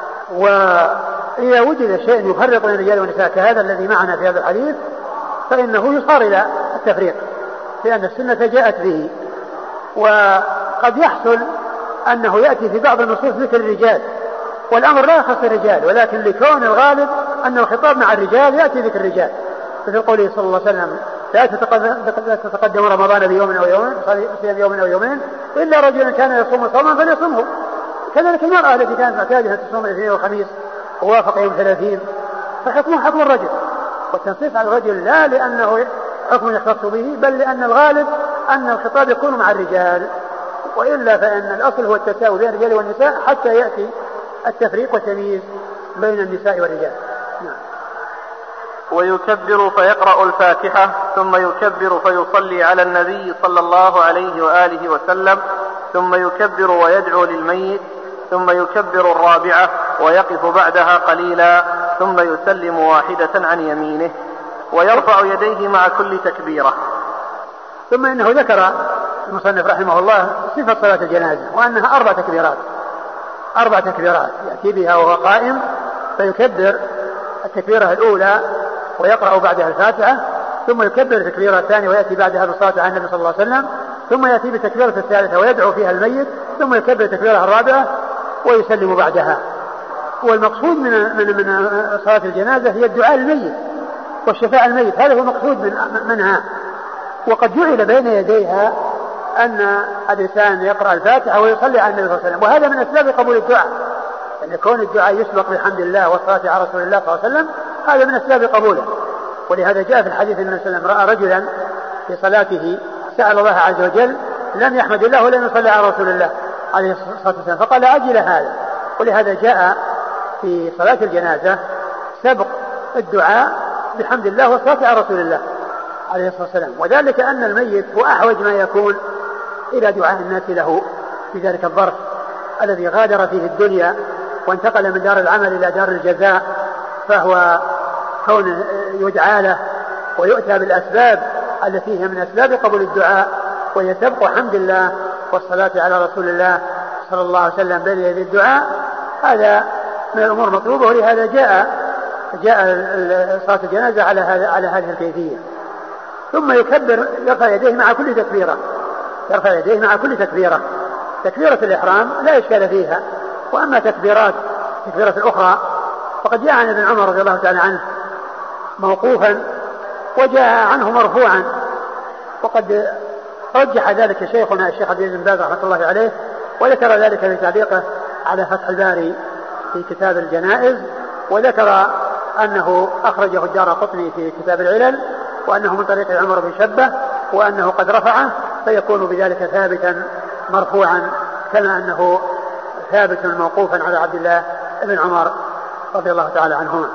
وإذا وجد شيء يفرق بين الرجال والنساء كهذا الذي معنا في هذا الحديث فإنه يصار إلى التفريق، لأن السنة جاءت به. وقد يحصل أنه يأتي في بعض النصوص ذكر الرجال، والأمر لا يخص الرجال، ولكن لكون الغالب أن الخطاب مع الرجال يأتي ذكر الرجال، مثل قوله صلى الله عليه وسلم لا تتقدم رمضان بيوم أو يومين، صيام يوم أو يومين، إلا رجلا كان يصوم صوما فليصومه. كذلك المرأة التي كانت معتادة تصوم الاثنين والخميس ووافق يوم 30 فحكمه حكم الرجل، والتنصيص على الرجل لا لأنه حكم يختص به، بل لأن الغالب أن الخطاب يكون مع الرجال، وإلا فإن الأصل هو التساوي بين الرجال والنساء حتى يأتي التفريق والتمييز بين النساء والرجال. نعم. ويكبر فيقرأ الفاتحة ثم يكبر فيصلي على النبي صلى الله عليه وآله وسلم، ثم يكبر ويدعو للميت، ثم يكبر الرابعة ويقف بعدها قليلا، ثم يسلم واحدة عن يمينه، ويرفع يديه مع كل تكبيرة. ثم إنه ذكر المصنف رحمه الله صفة صلاة الجنازة، وأنها 4 تكبيرات يأتي بها وهو قائم، فيكبر التكبيرة الأولى ويقرأ بعدها الفاتحة، ثم يكبر التكبيرة الثانية ويأتي بعدها بالصلاة على النبي صلى الله عليه وسلم، ثم يأتي بالتكبيرة الثالثة ويدعو فيها الميت، ثم يكبر التكبيرة الرابعة ويسلم بعدها. والمقصود من صلاة الجنازة هي الدعاء للميت والشفاعة الميت، هذا هو المقصود منها. وقد جعل بين يديها أن الإنسان يقرأ الفاتحة ويصلي على النبي صلى الله عليه وسلم، وهذا من أسباب قبول الدعاء، أن يكون الدعاء يسبق بحمد الله والصلاة على رسول الله صلى الله عليه وسلم، هذا من أسباب قبوله. ولهذا جاء في الحديث أن النبي صلى الله عليه وسلم رأى رجلا في صلاته سأل الله عز وجل لم يحمد الله ولم يصلي على رسول الله عليه الصلاة والسلام، فقال أجل هذا. ولهذا جاء في صلاة الجنازة سبق الدعاء بحمد الله والصلاة على رسول الله عليه الصلاة والسلام، وذلك أن الميت هو أحوج ما يكون إلى دعاء الناس له في ذلك الظرف الذي غادر فيه الدنيا وانتقل من دار العمل إلى دار الجزاء، فهو كون يدعى له ويؤتى بالأسباب التي هي من أسباب قبول الدعاء، وهي سبق حمد الله والصلاة على رسول الله صلى الله عليه وسلم بين يدي الدعاء، هذا من الأمور المطلوبة. ولهذا جاء صلاة الجنازة على هذه الكيفية. ثم يرفع يديه مع كل تكبيرة. تكبيرة الإحرام لا إشكال فيها، وأما تكبيرة الأخرى فقد جاء عن ابن عمر رضي الله تعالى عنه موقوفا وجاء عنه مرفوعا، وقد رجح ذلك شيخنا الشيخ عبد العزيز بن باز رحمة الله عليه، وذكر ذلك في تعليقه على فتح الباري في كتاب الجنائز، وذكر أنه أخرجه الدارقطني في كتاب العلل، وأنه من طريق عمر بن شبة، وأنه قد رفعه، فيكون بذلك ثابتا مرفوعا كما أنه ثابت موقوفا على عبد الله بن عمر رضي الله تعالى عنهما.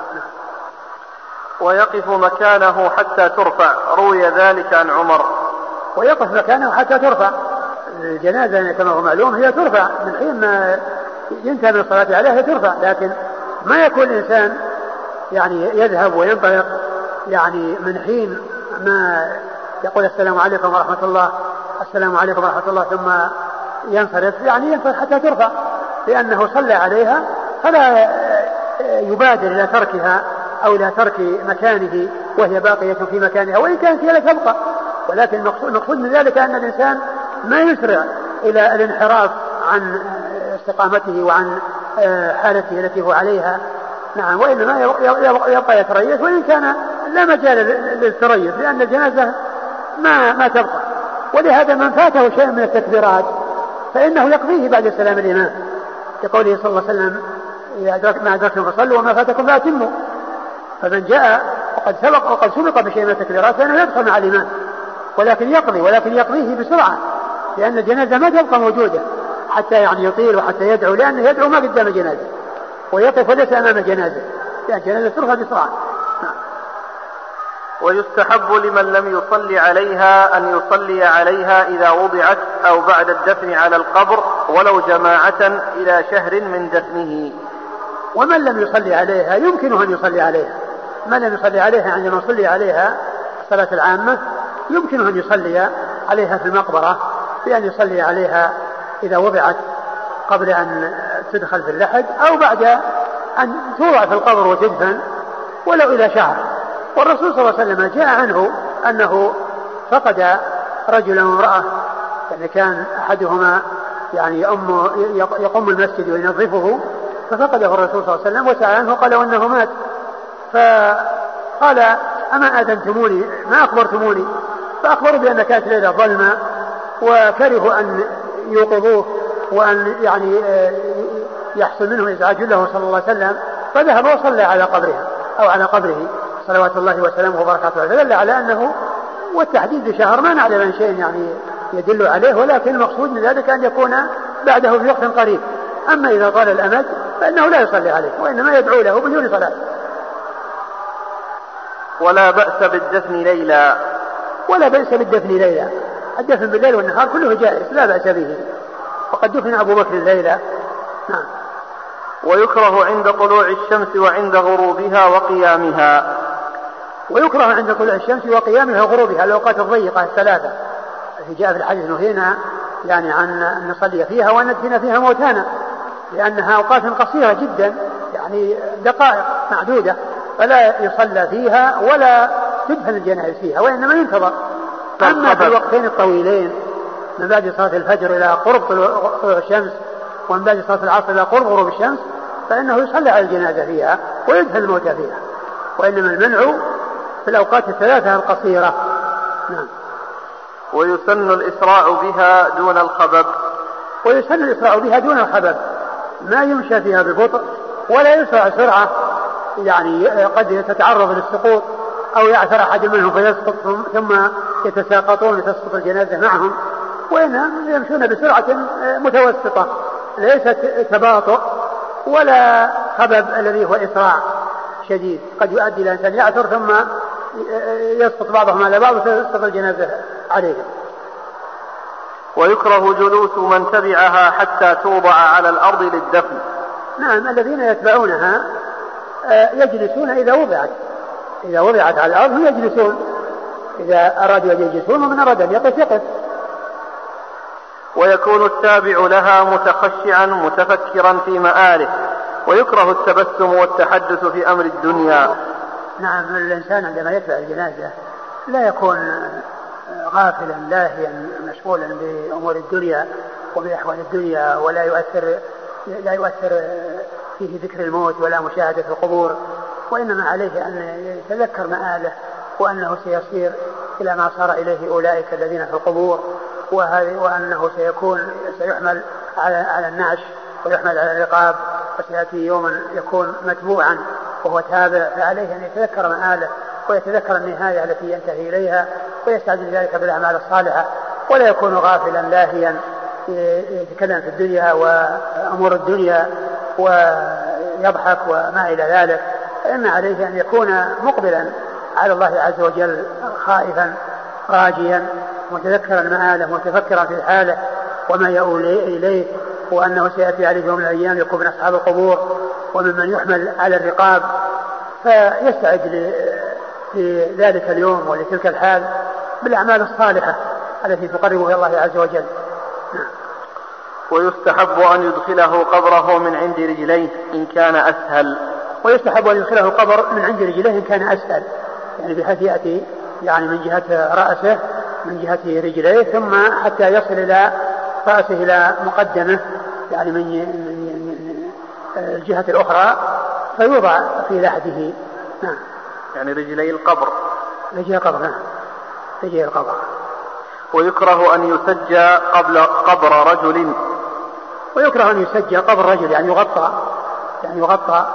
ويقف مكانه حتى ترفع، روي ذلك عن عمر. ويقف مكانه حتى ترفع. الجنازة كما هو معلوم هي ترفع من حين ما ينتهي من الصلاة عليها، هي ترفع، لكن ما يكون الإنسان يعني يذهب وينطلق يعني من حين ما يقول السلام عليكم ورحمة الله، السلام عليكم ورحمة الله، ثم ينصرف، يعني ينصرف حتى ترفع، لأنه صلى عليها، فلا يبادر إلى تركها أو إلى ترك مكانه وهي باقية في مكانها، وإن كانت هي لا تبقى. ولكن المقصود من ذلك أن الإنسان ما يسرع إلى الانحراف عن استقامته وعن حالته التي هو عليها، نعم، وإنما يبقى يتريث، وإن كان لا مجال للتريث، لأن الجنازة ما تبقى. ولهذا من فاته شيء من التكبيرات فإنه يقضيه بعد سلام الإمام، كقوله صلى الله عليه وسلم ما أدركتم فصلوا وما فاتكم فأتموا. فمن جاء وقد سبق بشيء من التكبيرات فإنه يدخل مع الإمام، ولكن يقضيه بسرعة، لأن الجنازة ما تبقى موجودة حتى يعني يطيل وحتى يدعو، لأنه يدعو ما قدام جنازة ويقف وليس أمام جنازة، لأن الجنازة ترفع بسرعة. ويستحب لمن لم يصلي عليها أن يصلي عليها إذا وضعت أو بعد الدفن على القبر ولو جماعة إلى شهر من دفنه. ومن لم يصلي عليها يمكنه أن يصلي عليها، من لم يصلي عليها عندما يصلي عليها الصلاة العامة يمكنه أن يصلي عليها في المقبرة، بأن يصلي عليها إذا وضعت قبل أن تدخل في اللحد أو بعد أن توضع في القبر وتدفن ولو إلى شهر. والرسول صلى الله عليه وسلم جاء عنه أنه فقد رجلا وامرأة، يعني كان أحدهما يعني يقوم المسجد وينظفه ففقده الرسول صلى الله عليه وسلم وسأل عنه قال وأنه مات، فقال أما آذنتموني ما أخبرتموني؟ فأخبروا بأن كانت ليلة ظلمة وكرهوا أن يوقظوه وأن يعني يحصل منه إزعاج له صلى الله عليه وسلم، فذهب وصلى على قبرها أو على قبره صلوات الله وسلامه وبركاته. فدل على أنه والتحديد بشهر ما نعلم عن شيء يعني يدل عليه، ولكن المقصود من ذلك أن يكون بعده في وقت قريب. أما إذا طال الأمد فإنه لا يصلي عليه وإنما يدعو له بدون صلاة. ولا بأس بالدفن ليلا. ولا بأس بالدفن ليلا، الدفن بالليل والنهار كله جائز لا بأس به، وقد دفن أبو بكر الليلة. نعم. ويكره عند طلوع الشمس وعند غروبها وقيامها. ويكره عند طلوع الشمس وقيامها وغروبها الأوقات الضيقة الثلاثة التي جاء في الحديث نهينا يعني عن أن نصلي فيها وأن ندفن فيها موتانا، لأنها أوقات قصيرة جدا يعني دقائق معدودة، فلا يصلى فيها ولا تدفن الجنائز فيها وإنما ينتظر. أما في الوقتين الطويلين من بعد صلاة الفجر إلى قرب طلوع الشمس ومن بعد صلاة العصر إلى قرب غروب الشمس فإنه يصلى على الجنازة فيها ويدفن الموتى فيها، وإنما المنع في الأوقات الثلاثة القصيرة. نعم. ويسن الإسراع بها دون الخبب. ويسن الإسراع بها دون الخبب، ما يمشى فيها ببطء ولا يسرع سرعة يعني قد تتعرض للسقوط أو يعثر أحد منهم فيسقط ثم يتساقطون تسقط الجنازة معهم، وإنهم يمشون بسرعة متوسطة ليست تباطؤ ولا خبب الذي هو إسراع شديد قد يؤدي إلى أن يعثر ثم يسقط بعضهم على بعض وتسقط الجنازة عليهم. ويكره جلوس من تبعها حتى توضع على الأرض للدفن. نعم، الذين يتبعونها يجلسون إذا وضعت على الأرض هم يجلسون، إذا أرادوا أن يجلسون ومن أراد أن يقف. ويكون التابع لها متخشعا متفكرا في مآله. ويكره التبسم والتحدث في أمر الدنيا. نعم، الإنسان عندما يتبع الجنازة لا يكون غافلا لاهيا مشغولا بأمور الدنيا وبأحوال الدنيا، ولا يؤثر فيه ذكر الموت ولا مشاهدة القبور، وإنما عليه أن يتذكر مآله وأنه سيصير إلى ما صار إليه أولئك الذين في القبور، وأنه سيحمل على النعش ويحمل على الرقاب، وسيأتي يوما يكون متبوعا وهو تابع، فعليه أن يتذكر مآله ويتذكر النهاية التي ينتهي إليها ويستعد ذلك بالأعمال الصالحة، ولا يكون غافلا لاهيا يتكلم في الدنيا وأمور الدنيا ويضحك وما إلى ذلك. فإن عليه أن يكون مقبلا على الله عز وجل خائفا راجيا متذكرا مآله متفكرا في حاله وما يؤول إليه، وأنه سيأتي عليه يوم من الأيام يكون من أصحاب القبور وممن يحمل على الرقاب، فيستعد لذلك اليوم ولتلك الحال بالأعمال الصالحة التي تقربه إلى الله عز وجل. ويستحب أن يدخله قبره من عند رجليه إن كان أسهل. ويستحب أن يدخله القبر من عند رجليه إن كان أسهل، يعني بحيث يأتي يعني من جهة رأسه من جهة رجليه ثم حتى يصل إلى رأسه إلى مقدمه يعني من الجهة الأخرى فيوضع في لحده. نعم. يعني رجلي القبر. رجلي القبر. نعم. رجلي القبر. ويكره أن يسجى قبل قبر رجل. ويكره أن يسجى قبر رجل يعني يغطى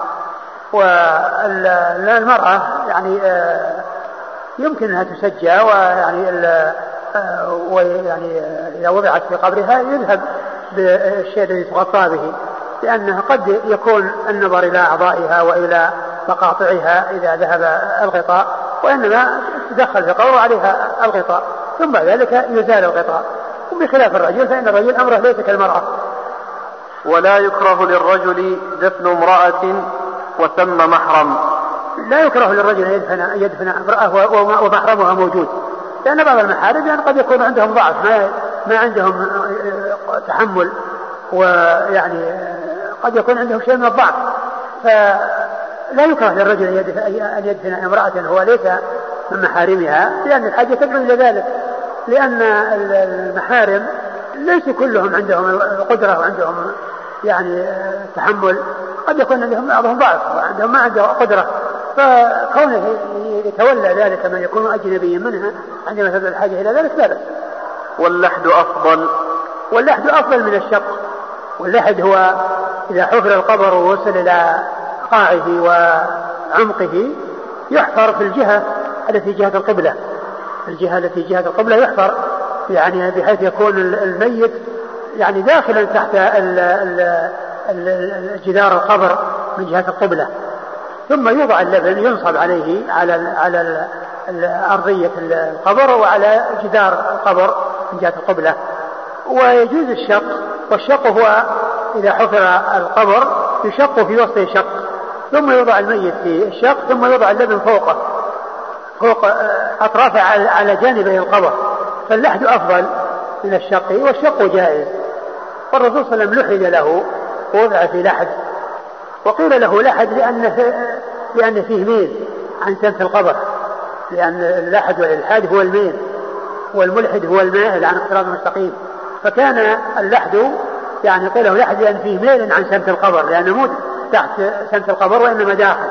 والمرأة يعني يمكن أنها تسجى، ويعني ويعني إذا وضعت في قبرها يذهب بالشيء الذي تغطى به، لأنه قد يكون النظر إلى أعضائها وإلى مقاطعها إذا ذهب الغطاء، وإنما تدخل في قبر عليها الغطاء ثم بعد ذلك يزال الغطاء. وبخلاف الرجل فإن الرجل أمره ليس كالمرأة. ولا يكره للرجل دفن امرأة وثم محرم. لا يكره للرجل أن يدفن امرأة ومحرمها موجود، لأن بعض المحارم يعني قد يكون عندهم ضعف، ما عندهم تحمل، ويعني قد يكون عندهم شيء من الضعف، فلا يكره للرجل أن يدفن امرأة هو ليس من محارمها، لأن الحاجة تدعو إلى ذلك، لأن المحارم ليس كلهم عندهم القدرة وعندهم يعني تحمل، قد يكون عندهم بعضهم ضعف وعندهم ما عنده قدرة، فكونه يتولى ذلك من يكون أجنبي منها عندما تبدأ الحاجة إلى ذلك لا بأس. واللحد أفضل. واللحد أفضل من الشق. واللحد هو إذا حفر القبر ووصل إلى قاعه وعمقه يحفر في الجهة التي جهة القبلة، الجهة التي جهة القبلة يحفر يعني بحيث يكون الميت يعني داخلا تحت جدار القبر من جهة القبلة، ثم يوضع اللبن ينصب عليه على أرضية القبر وعلى جدار القبر من جهة القبلة. ويجوز الشق، والشق هو إذا حفر القبر يشق في وسط شق، ثم يوضع الميت في الشق، ثم يوضع اللبن فوق أطرافه على جانبي القبر، فاللحد أفضل من الشق، والشق جائز. والرسول صلى الله عليه وسلم لحد له ووضع في لحد، وقيل له لحد لأن فيه ميل عن سمت القبر، لأن اللحد والإلحاد هو الميل، والملحد هو المائل عن الصراط المستقيم، فكان اللحد يعني قيل له لحد لأن فيه ميل عن سمت القبر، لأنه مو تحت سمت القبر وإنما داخل.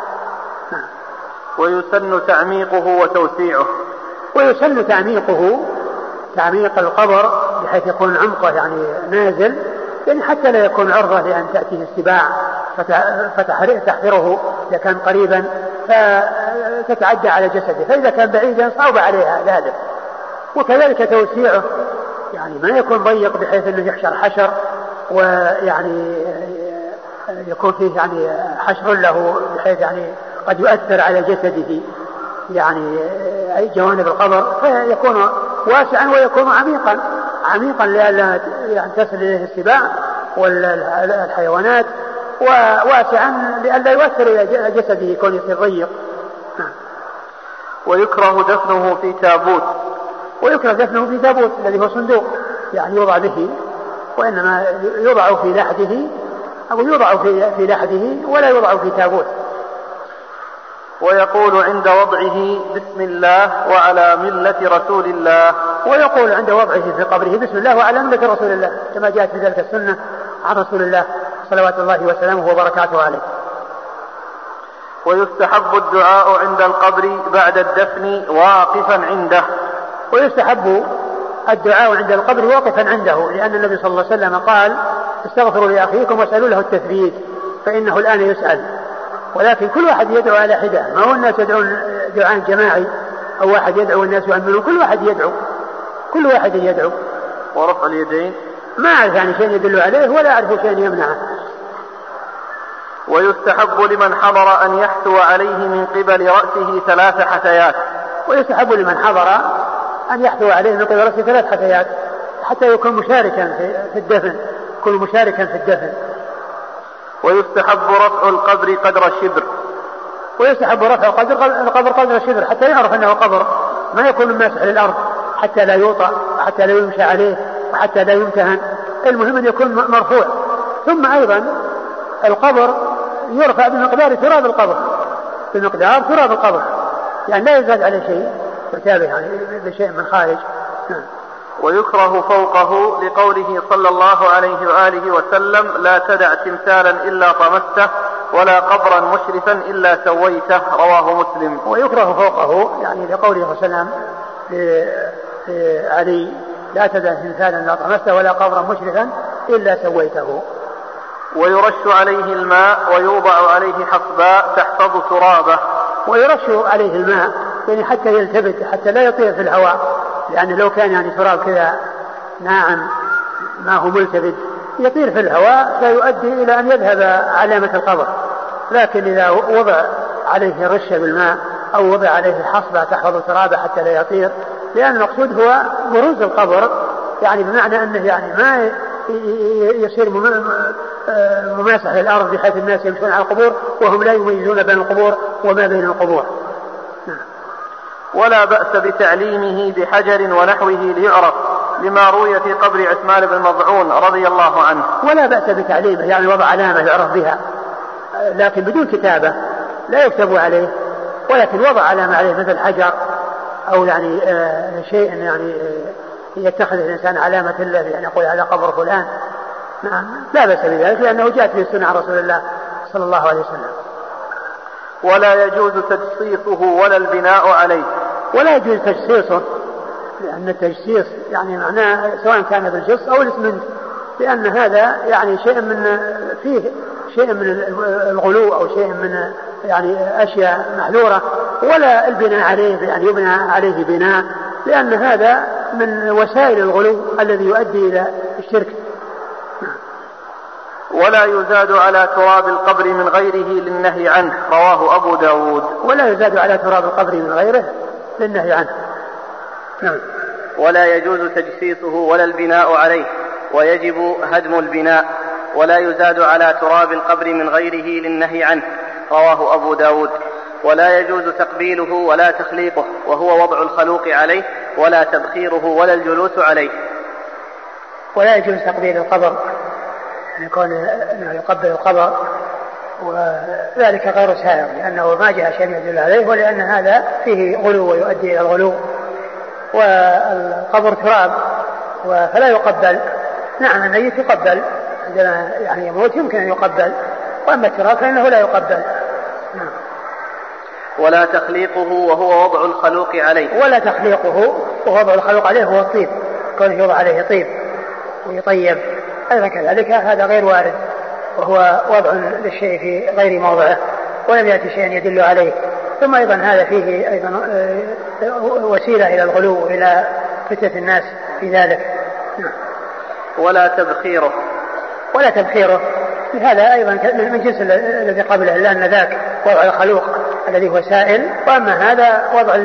ويسن تعميقه وتوسيعه. ويسن تعميق القبر بحيث يكون عمقه يعني نازل، يعني حتى لا يكون عرضة لأن تأتيه السباع فتحفره إذا كان قريبا فتتعدى على جسده، فإذا كان بعيدا صعب عليها ذلك. وكذلك توسيعه يعني ما يكون ضيق بحيث أنه يحشر حشر ويعني يكون فيه يعني حشر له بحيث يعني قد يؤثر على جسده يعني أي جوانب القبر، فيكون واسعا ويكون عميقا لئلا يعني تصل إليه السباع والحيوانات، وواسعا لئلا يؤثر إلى جسده يكون يصير ضيق. ويكره دفنه في تابوت. ويكره دفنه في تابوت الذي هو صندوق يعني يوضع به، وإنما يوضع في لحده أو يوضع في لحده ولا يوضع في تابوت. ويقول عند وضعه بسم الله وعلى ملة رسول الله. ويقول عند وضعه في قبره بسم الله وعلى ملة رسول الله، كما جاءت في ذلك السنة عن رسول الله صلوات الله وسلامه وبركاته عليه. ويستحب الدعاء عند القبر بعد الدفن واقفا عنده. ويستحب الدعاء عند القبر واقفا عنده، لأن النبي صلى الله عليه وسلم قال استغفروا لأخيكم واسألوا له التثبيت فإنه الآن يسأل. ولكن كل واحد يدعو على حدة، ما هو الناس يدعون دعاء جماعي أو واحد يدعو والناس يؤمنون، كل واحد يدعو. ورفع اليدين ما أعرف يعني شيء يدل عليه ولا أعرف شيء يمنعه. ويستحب لمن حضر أن يحثو عليه من قبل رأسه 3 حثيات. ويستحب لمن حضر أن يحثو عليه من قبل رأسه 3 حثيات حتى يكون مشاركا في الدفن. ويستحب رفع القبر قدر الشبر. ويستحب رفع القبر قدر الشبر حتى يعرف أنه قبر، ما يكون ماسح للأرض حتى لا يوطأ حتى لا يمشى عليه وحتى لا يمتهن، المهم أن يكون مرفوع. ثم أيضا القبر يرفع بمقدار تراب القبر، يعني لا يزاد عليه شيء يتابع يعني بشيء من خارج. ويكره فوقه لقوله صلى الله عليه وآله وسلم لا تدع تمثالا إلا طمسته ولا قبرا مشرفا إلا سويته، رواه مسلم. ويكره فوقه يعني لقوله صلى الله عليه وسلم علي لا تدع تمثالا إلا طمسته ولا قبرا مشرفا إلا سويته. ويرش عليه الماء ويوضع عليه حصباء تحفظ ترابه. ويرش عليه الماء يعني حتى يلتبت حتى لا يطير في الهواء، لأن لو كان يعني تراب كذا ناعم ما هو ملتبد يطير في الهواء فيؤدي إلى أن يذهب علامة القبر، لكن إذا وضع عليه رشة بالماء أو وضع عليه حصبة تحفظ ترابه حتى لا يطير، لأن المقصود هو بروز القبر، يعني بمعنى أنه يعني ما يصير مماسح للأرض بحيث الناس يمشون على القبور وهم لا يميزون بين القبور وما بين القبور. ولا بأس بتعليمه بحجر ونحوه ليعرف، لما روي في قبر عثمان بن مظعون رضي الله عنه. ولا بأس بتعليمه يعني وضع علامة يعرف بها، لكن بدون كتابة لا يكتب عليه، ولكن وضع علامة عليه مثل حجر أو يعني شيء يعني يتخذ الإنسان علامة له يعني يقول هذا قبر فلان، نعم لا بأس بذلك، لأنه جاءت في السنة عن رسول الله صلى الله عليه وسلم. ولا يجوز تجصيصه ولا البناء عليه. ولا يجوز تجصيصه، لأن التجصيص يعني معناه سواء كان بالجص أو الاسمنت، لأن هذا يعني شيء من فيه شيء من الغلو أو شيء من يعني أشياء محذورة. ولا البناء عليه يعني يبنى عليه بناء، لأن هذا من وسائل الغلو الذي يؤدي إلى الشرك. ولا يزاد على تراب القبر من غيره للنهي عنه، رواه أبو داود. ولا يزاد على تراب القبر من غيره للنهي عنه. نعم. ولا يجوز تجسيسه ولا البناء عليه، ويجب هدم البناء. ولا يزاد على تراب القبر من غيره للنهي عنه، رواه أبو داود. ولا يجوز تقبيله ولا تخليقه، وهو وضع الخلوق عليه، ولا تبخيره ولا الجلوس عليه. ولا يجوز تقبيل القبر، يكون يقبل القبر، وذلك غير سائغ، لأنه ما جاء شيء يدل عليه، ولأن هذا فيه غلو ويؤدي إلى الغلو. والقبر تراب فلا يقبل. نعم الميت يقبل عندما يعني يموت يمكن أن يقبل، وأما التراب فإنه لا يقبل. نعم. ولا تخليقه وهو وضع الخلوق عليه. ولا تخليقه ووضع الخلوق عليه هو الطيب، كونه يوضع عليه طيب ويطيب أيضا كذلك هذا غير وارد، وهو وضع للشيء في غير موضعه ولم يأتي شيء يدل عليه. ثم أيضا هذا فيه أيضا وسيلة إلى الغلو وإلى فتنة الناس في ذلك. ولا تبخيره. ولا تبخيره، هذا أيضا من جنس الذي قبله، لأن ذاك وضع الخلوق الذي هو سائل، وأما هذا وضع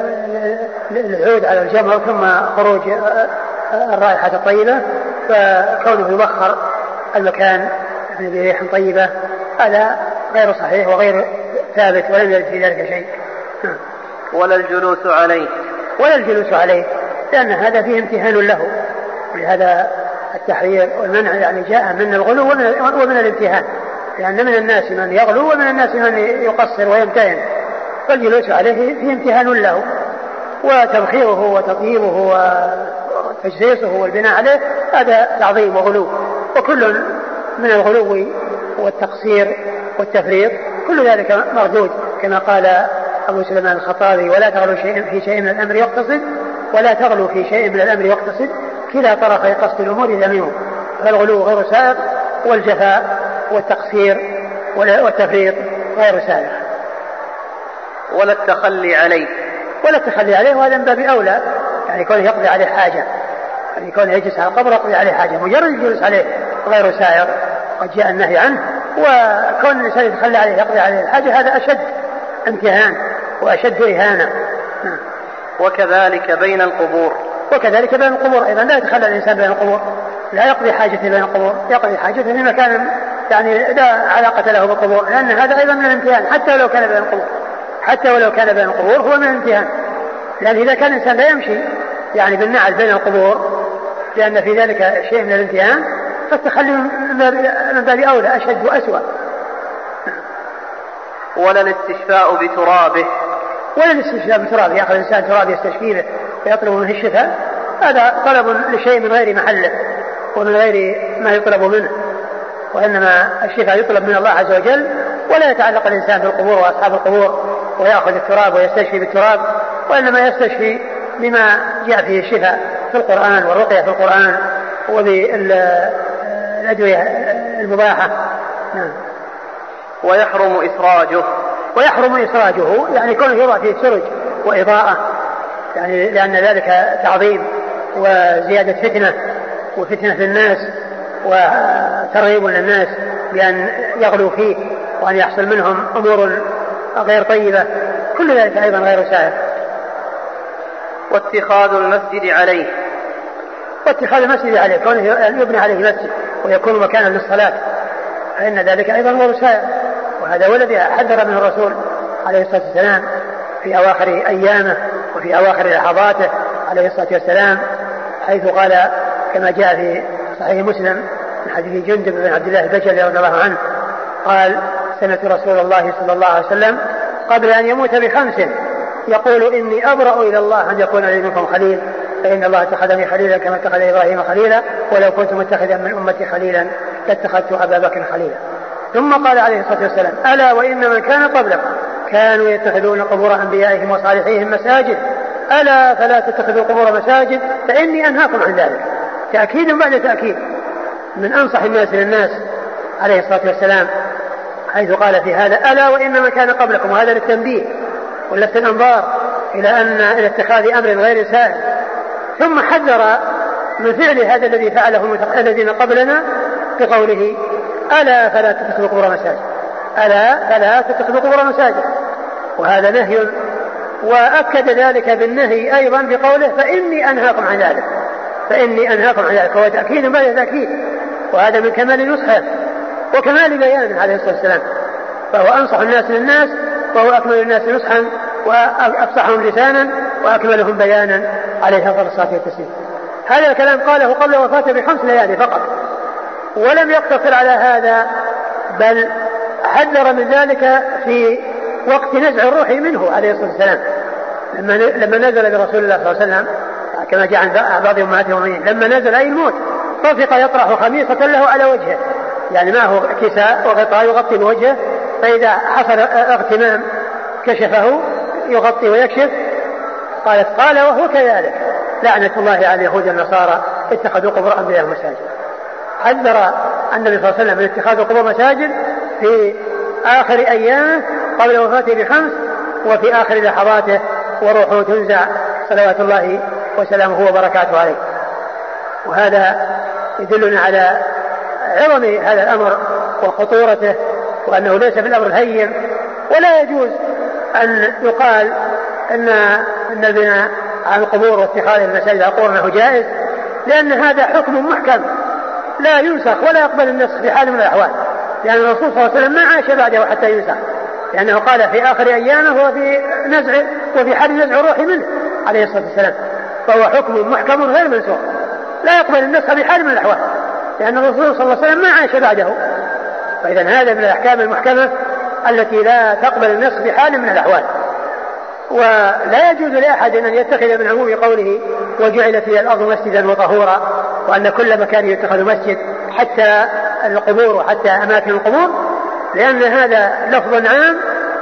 العود على الجمر ثم خروج الرائحة الطيبة، فكونه يبخر المكان بريح طيبة هذا غير صحيح وغير ثابت، ولم يرد في ذلك شيء. ولا الجلوس عليه. ولا الجلوس عليه، لأن هذا فيه امتهان له، لهذا التحرير والمنع يعني جاء من الغلو ومن الامتهان، لأن من الناس من يغلو ومن الناس من يقصر ويمتهن، فالجلوس عليه فيه امتهان له. وتبخيره وتطييبه وتجسيسه والبناء عليه هذا تعظيم وغلو، وكل من الغلو والتقصير والتفريط كل ذلك مردود، كما قال أبو سليمان الخطابي: ولا تغلو في شيء من الأمر يقتصد، ولا تغلو في شيء من الأمر يقتصد، كلا طرفي قصد الأمور ذميم. فالغلو غير سائغ، والجفاء والتقصير والتفريط غير سائغ. ولا التخلي عليه. ولا التخلي عليه، وهذا من باب أولى، يعني يكون يقضي عليه حاجة، يعني يكون يجلس على القبر يقضي عليه حاجة، مجرد الجلوس عليه غير سائغ قد جاء النهي عنه. وكون الإنسان يتخلى عليه يقضي عليه الحاجة هذا أشد امتهان وأشد إهانة. وكذلك بين القبور. وكذلك بين القبور أيضا لا يتخلى الإنسان بين القبور، لا يقضي حاجته بين القبور، يقضي حاجته في مكان يعني لا علاقة له بالقبور، لأن هذا أيضا من الامتهان حتى ولو كان بين القبور، حتى ولو كان بين القبور هو من الامتهان. لأن إذا كان الإنسان لا يمشي يعني بالنعل بين القبور لأن في ذلك شيء من الامتهان، فالتخلي من باب أولى أشد وأسوأ. ولا الاستشفاء بترابه. ولا الاستشفاء بترابه، يأخذ الإنسان تراب يستشفيه به ويطلب منه الشفاء، هذا طلب لشيء من غير محله ومن غير ما يطلب منه، وإنما الشفاء يطلب من الله عز وجل، ولا يتعلق الإنسان بالقبور وأصحاب القبور ويأخذ التراب ويستشفي بالتراب، وإنما يستشفي بما جاء فيه الشفاء في القرآن والرقية في القرآن وبالأدوية المباحة. ويحرم إسراجه. ويحرم إسراجه، يعني كونه يضع فيه سرج وإضاءة، يعني لأن ذلك تعظيم وزيادة فتنة وفتنة للناس وترغيب للناس بأن يغلوا فيه وأن يحصل منهم أمور غير طيبة، كل ذلك أيضا غير سائغ. واتخاذ المسجد عليه، واتخاذ المسجد عليه كونه يبنى عليه مسجد ويكون مكانا للصلاة فإن ذلك أيضا غير سائغ، وهذا هو الذي حذر منه الرسول عليه الصلاة والسلام في أواخر أيامه وفي أواخر لحظاته عليه الصلاة والسلام، حيث قال كما جاء في صحيح مسلم من حديث جندب بن عبد الله البجلي رضي الله عنه قال: سمعت رسول الله صلى الله عليه وسلم قبل أن يموت ب5 يقول: إني أبرأ إلى الله أن يكون لي منكم خليل، فإن الله اتخذني خليلا كما اتخذ إبراهيم خليلا، ولو كنت متخذا من أمتي خليلا لاتخذت أبا بكر خليلا. ثم قال عليه الصلاة والسلام: ألا وإن من كان قبلكم كانوا يتخذون قبور أنبيائهم وصالحيهم مساجد، ألا فلا تتخذوا قبور مساجد فإني أنهاكم عن ذلك. تأكيد بعد تأكيد من أنصح الناس للناس عليه الصلاة والسلام، حيث قال في هذا: ألا وإن من كان قبلكم، وهذا للتنبيه ولفت الأنظار إلى اتخاذ أمر غير سائغ. ثم حذر من فعل هذا الذي فعله الذين قبلنا بقوله: ألا فلا تتخذوا قبور مساجد، ألا فلا تتخذوا قبور مساجد، وهذا نهي، وأكد ذلك بالنهي أيضا بقوله: فإني أنهاكم عن ذلك، فإني أنهاكم عن ذلك، هو تأكيد بعد تأكيد، وهذا من كمال نصحه وكمال بيانه عليه الصلاة والسلام، فهو أنصح الناس للناس، وهو أكمل الناس نصحا وأفصحهم لسانا وأكملهم بيانا عليه أفضل الصلاة والتسليم. هذا الكلام قاله قبل وفاته ب5 ليالي فقط، ولم يقتصر على هذا، بل حذر من ذلك في وقت نزع الروح منه عليه الصلاة والسلام، لما نزل برسول الله صلى الله عليه وسلم كما جاء عن بعض أمهات المؤمنين، لما نزل أي الموت طفق يطرح خميصة له على وجهه، يعني معه كساء وغطاء يغطي بوجهه، فإذا حصل اغتمام كشفه يغطي ويكشف. قال: وهو كذلك لعنة الله على اليهود والنصارى اتخذوا قبور أنبيائهم مساجد. حذر النبي صلى الله عليه وسلم من اتخاذ قبور مساجد في آخر أيامه قبل وفاته ب5 وفي آخر لحظاته وروحه تنزع صلوات الله وسلامه وبركاته عليه. وهذا يدلنا على عظم هذا الأمر وخطورته، وأنه ليس في الأمر الهين، ولا يجوز أن يقال أن البناء عن القبور واتخاذ المساجد على القبور أنه جائز، لأن هذا حكم محكم لا ينسخ ولا يقبل النسخ في حال من الأحوال، لأن الرسول صلى الله عليه وسلم ما عاش بعده حتى ينسخ، لأنه قال في آخر أيامه وفي حال نزع روحه منه عليه الصلاة والسلام، فهو حكم محكم غير منسوخ لا يقبل النسخ في حال من الأحوال، لأن الرسول صلى الله عليه وسلم ما عاش بعده. فإذا هذا من الأحكام المحكمة التي لا تقبل النسخ في حال من الأحوال. ولا يجوز لأحد أن يتخذ من عموم قوله: وجعلت لي الأرض مسجدا وطهورا، وأن كل مكان يتخذ مسجد حتى القبور وحتى أماكن القبور، لأن هذا لفظ عام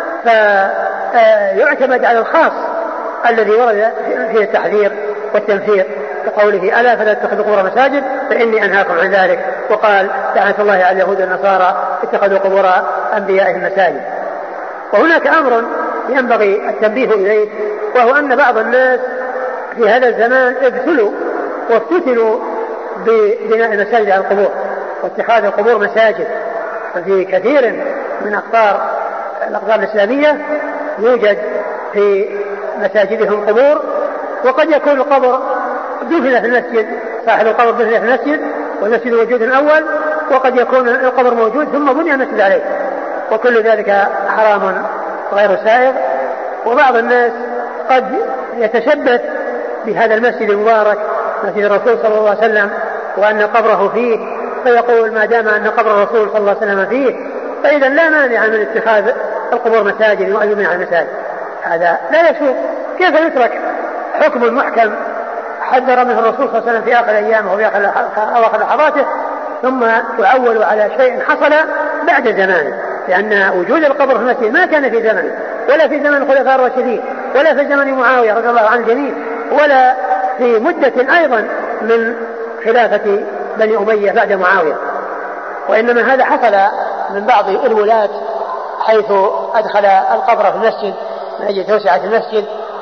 فيعتمد على الخاص الذي ورد فيه التحذير والتنفير بقوله: ألا فلا تتخذوا قبور مساجد فإني أنهاكم عن ذلك. وقال: لعنة الله على اليهود والنصارى اتخذوا قبور أنبيائهم مساجد. وهناك أمر ينبغي التنبيه إليه، وهو أن بعض الناس في هذا الزمان ابتلوا وافتتنوا ببناء المساجد على القبور واتخاذ القبور مساجد. ففي كثير من الأقطار الإسلامية يوجد في مساجدهم قبور، وقد يكون القبر دفن في المسجد، صاحب القبر دفن في المسجد والمسجد موجود الأول، وقد يكون القبر موجود ثم بني المسجد عليه، وكل ذلك حرام غير سائغ. وبعض الناس قد يتشبث بهذا المسجد المبارك مسجد الرسول صلى الله عليه وسلم وأن قبره فيه، فيقول: ما دام أن قبر الرسول صلى الله عليه وسلم فيه فإذا لا مانع من اتخاذ القبور مساجد وأن يبنى على المساجد. هذا لا يشوف. كيف يترك حكم محكم حذر منه الرسول صلى الله عليه وسلم في آخر أيامه وفي آخر لحظاته، ثم يعول على شيء حصل بعد زمانه؟ لأن وجود القبر في المسجد ما كان في زمنه، ولا في زمن الخلفاء الراشدين، ولا في زمن معاوية رضي الله عنه الجميع، ولا في مدة أيضا من خلافة بني أمية بعد معاوية. وإنما هذا حصل من بعض الولاة حيث أدخل القبر في المسجد من أجل توسعة المسجد،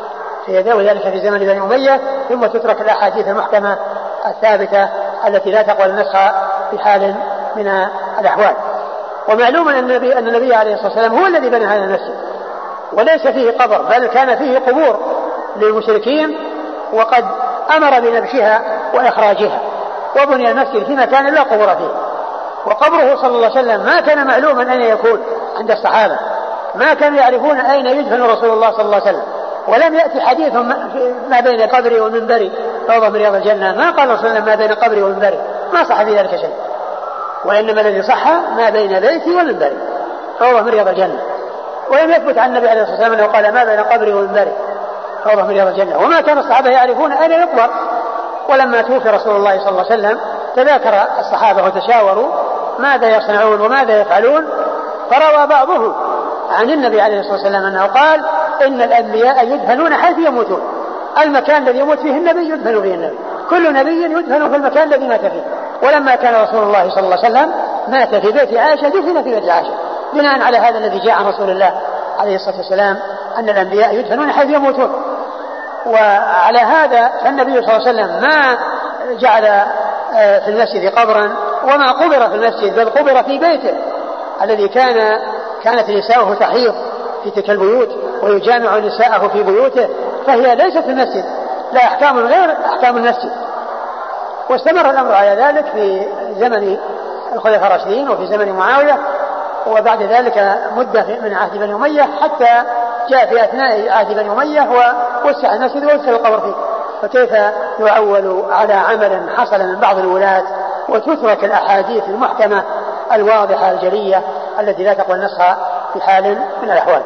وذلك في زمن بني أمية، ثم تترك الأحاديث المحكمة الثابتة التي لا تقبل النسخ في حال من الأحوال. ومعلوم أن النبي عليه الصلاة والسلام هو الذي بنى هذا المسجد، وليس فيه قبر، بل كان فيه قبور للمشركين، وقد أمر بنبشها وإخراجها، وبني المسجد في مكان لا قبور فيه. وقبره صلى الله عليه وسلم ما كان معلوما أن يكون عند الصحابة، ما كانوا يعرفون أين يدفن رسول الله صلى الله عليه وسلم، ولم يأتي حديث ما بين قبري ومنبري روضة من رياض الجنة، ما قال رسول الله ما بين قبري ومنبري، ما صح في ذلك شيء، وإنما الذي صح ما بين بيتي ومنبري روضة من رياض الجنة. ولم يثبت عن النبي عليه الصلاة والسلام أنه قال ما بين قبري ومنبري روضة من رياض الجنة. وما كان الصحابة يعرفون أين يقبر. ولما توفي رسول الله صلى الله عليه وسلم تذاكر الصحابة وتشاوروا ماذا يصنعون وماذا يفعلون، فروى بعضهم عن النبي عليه الصلاة والسلام أنه قال إن الأنبياء يدفنون حيث يموتون، المكان الذي يموت فيه النبي يدفن فيه النبي، كل نبي يدفن في المكان الذي مات فيه. ولما كان رسول الله صلى الله عليه وسلم مات في بيت عائشة دفن في بيت عائشة، بناء على هذا الذي جاء عن رسول الله عليه الصلاة والسلام أن الأنبياء يدفنون حيث يموتون. وعلى هذا فالنبي صلى الله عليه وسلم ما جعل في المسجد قبرا وما قبر في المسجد، بل قبر في بيته الذي كانت نساؤه تحيض في تلك البيوت ويجامع نساءه في بيوته، فهي ليست في المسجد، لا أحكام غير أحكام المسجد. واستمر الأمر على ذلك في زمن الخلفاء الراشدين وفي زمن معاوية، وبعد ذلك مدة من عهد بني أمية، حتى جاء في أثناء عهد بني أمية ووسع المسجد ووسع القبر فيه. فكيف يعول على عمل حصل من بعض الولاة وتترك الأحاديث المحكمة الواضحة الجلية التي لا تقبل نسخها في حال من الأحوال.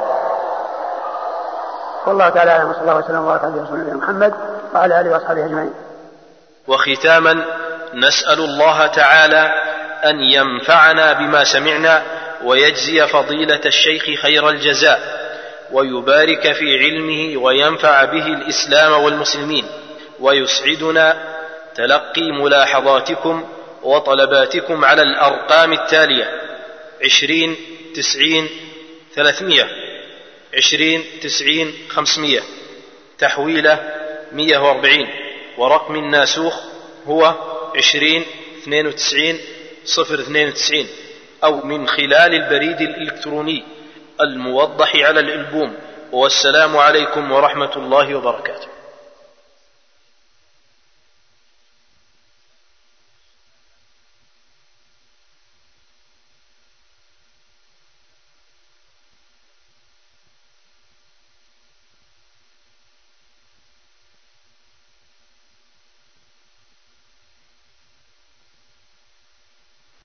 والله تعالى أعلم، صلى الله عليه وسلم وبارك على رسول الله محمد وعلى آله وأصحابه أجمعين. وختاما نسأل الله تعالى أن ينفعنا بما سمعنا ويجزي فضيلة الشيخ خير الجزاء ويبارك في علمه وينفع به الإسلام والمسلمين، ويسعدنا تلقي ملاحظاتكم وطلباتكم على الأرقام التالية: 20 90 300 20 90 500 تحويلة 140، ورقم الناسوخ هو 20 92 092، أو من خلال البريد الإلكتروني الموضح على الألبوم. والسلام عليكم ورحمة الله وبركاته.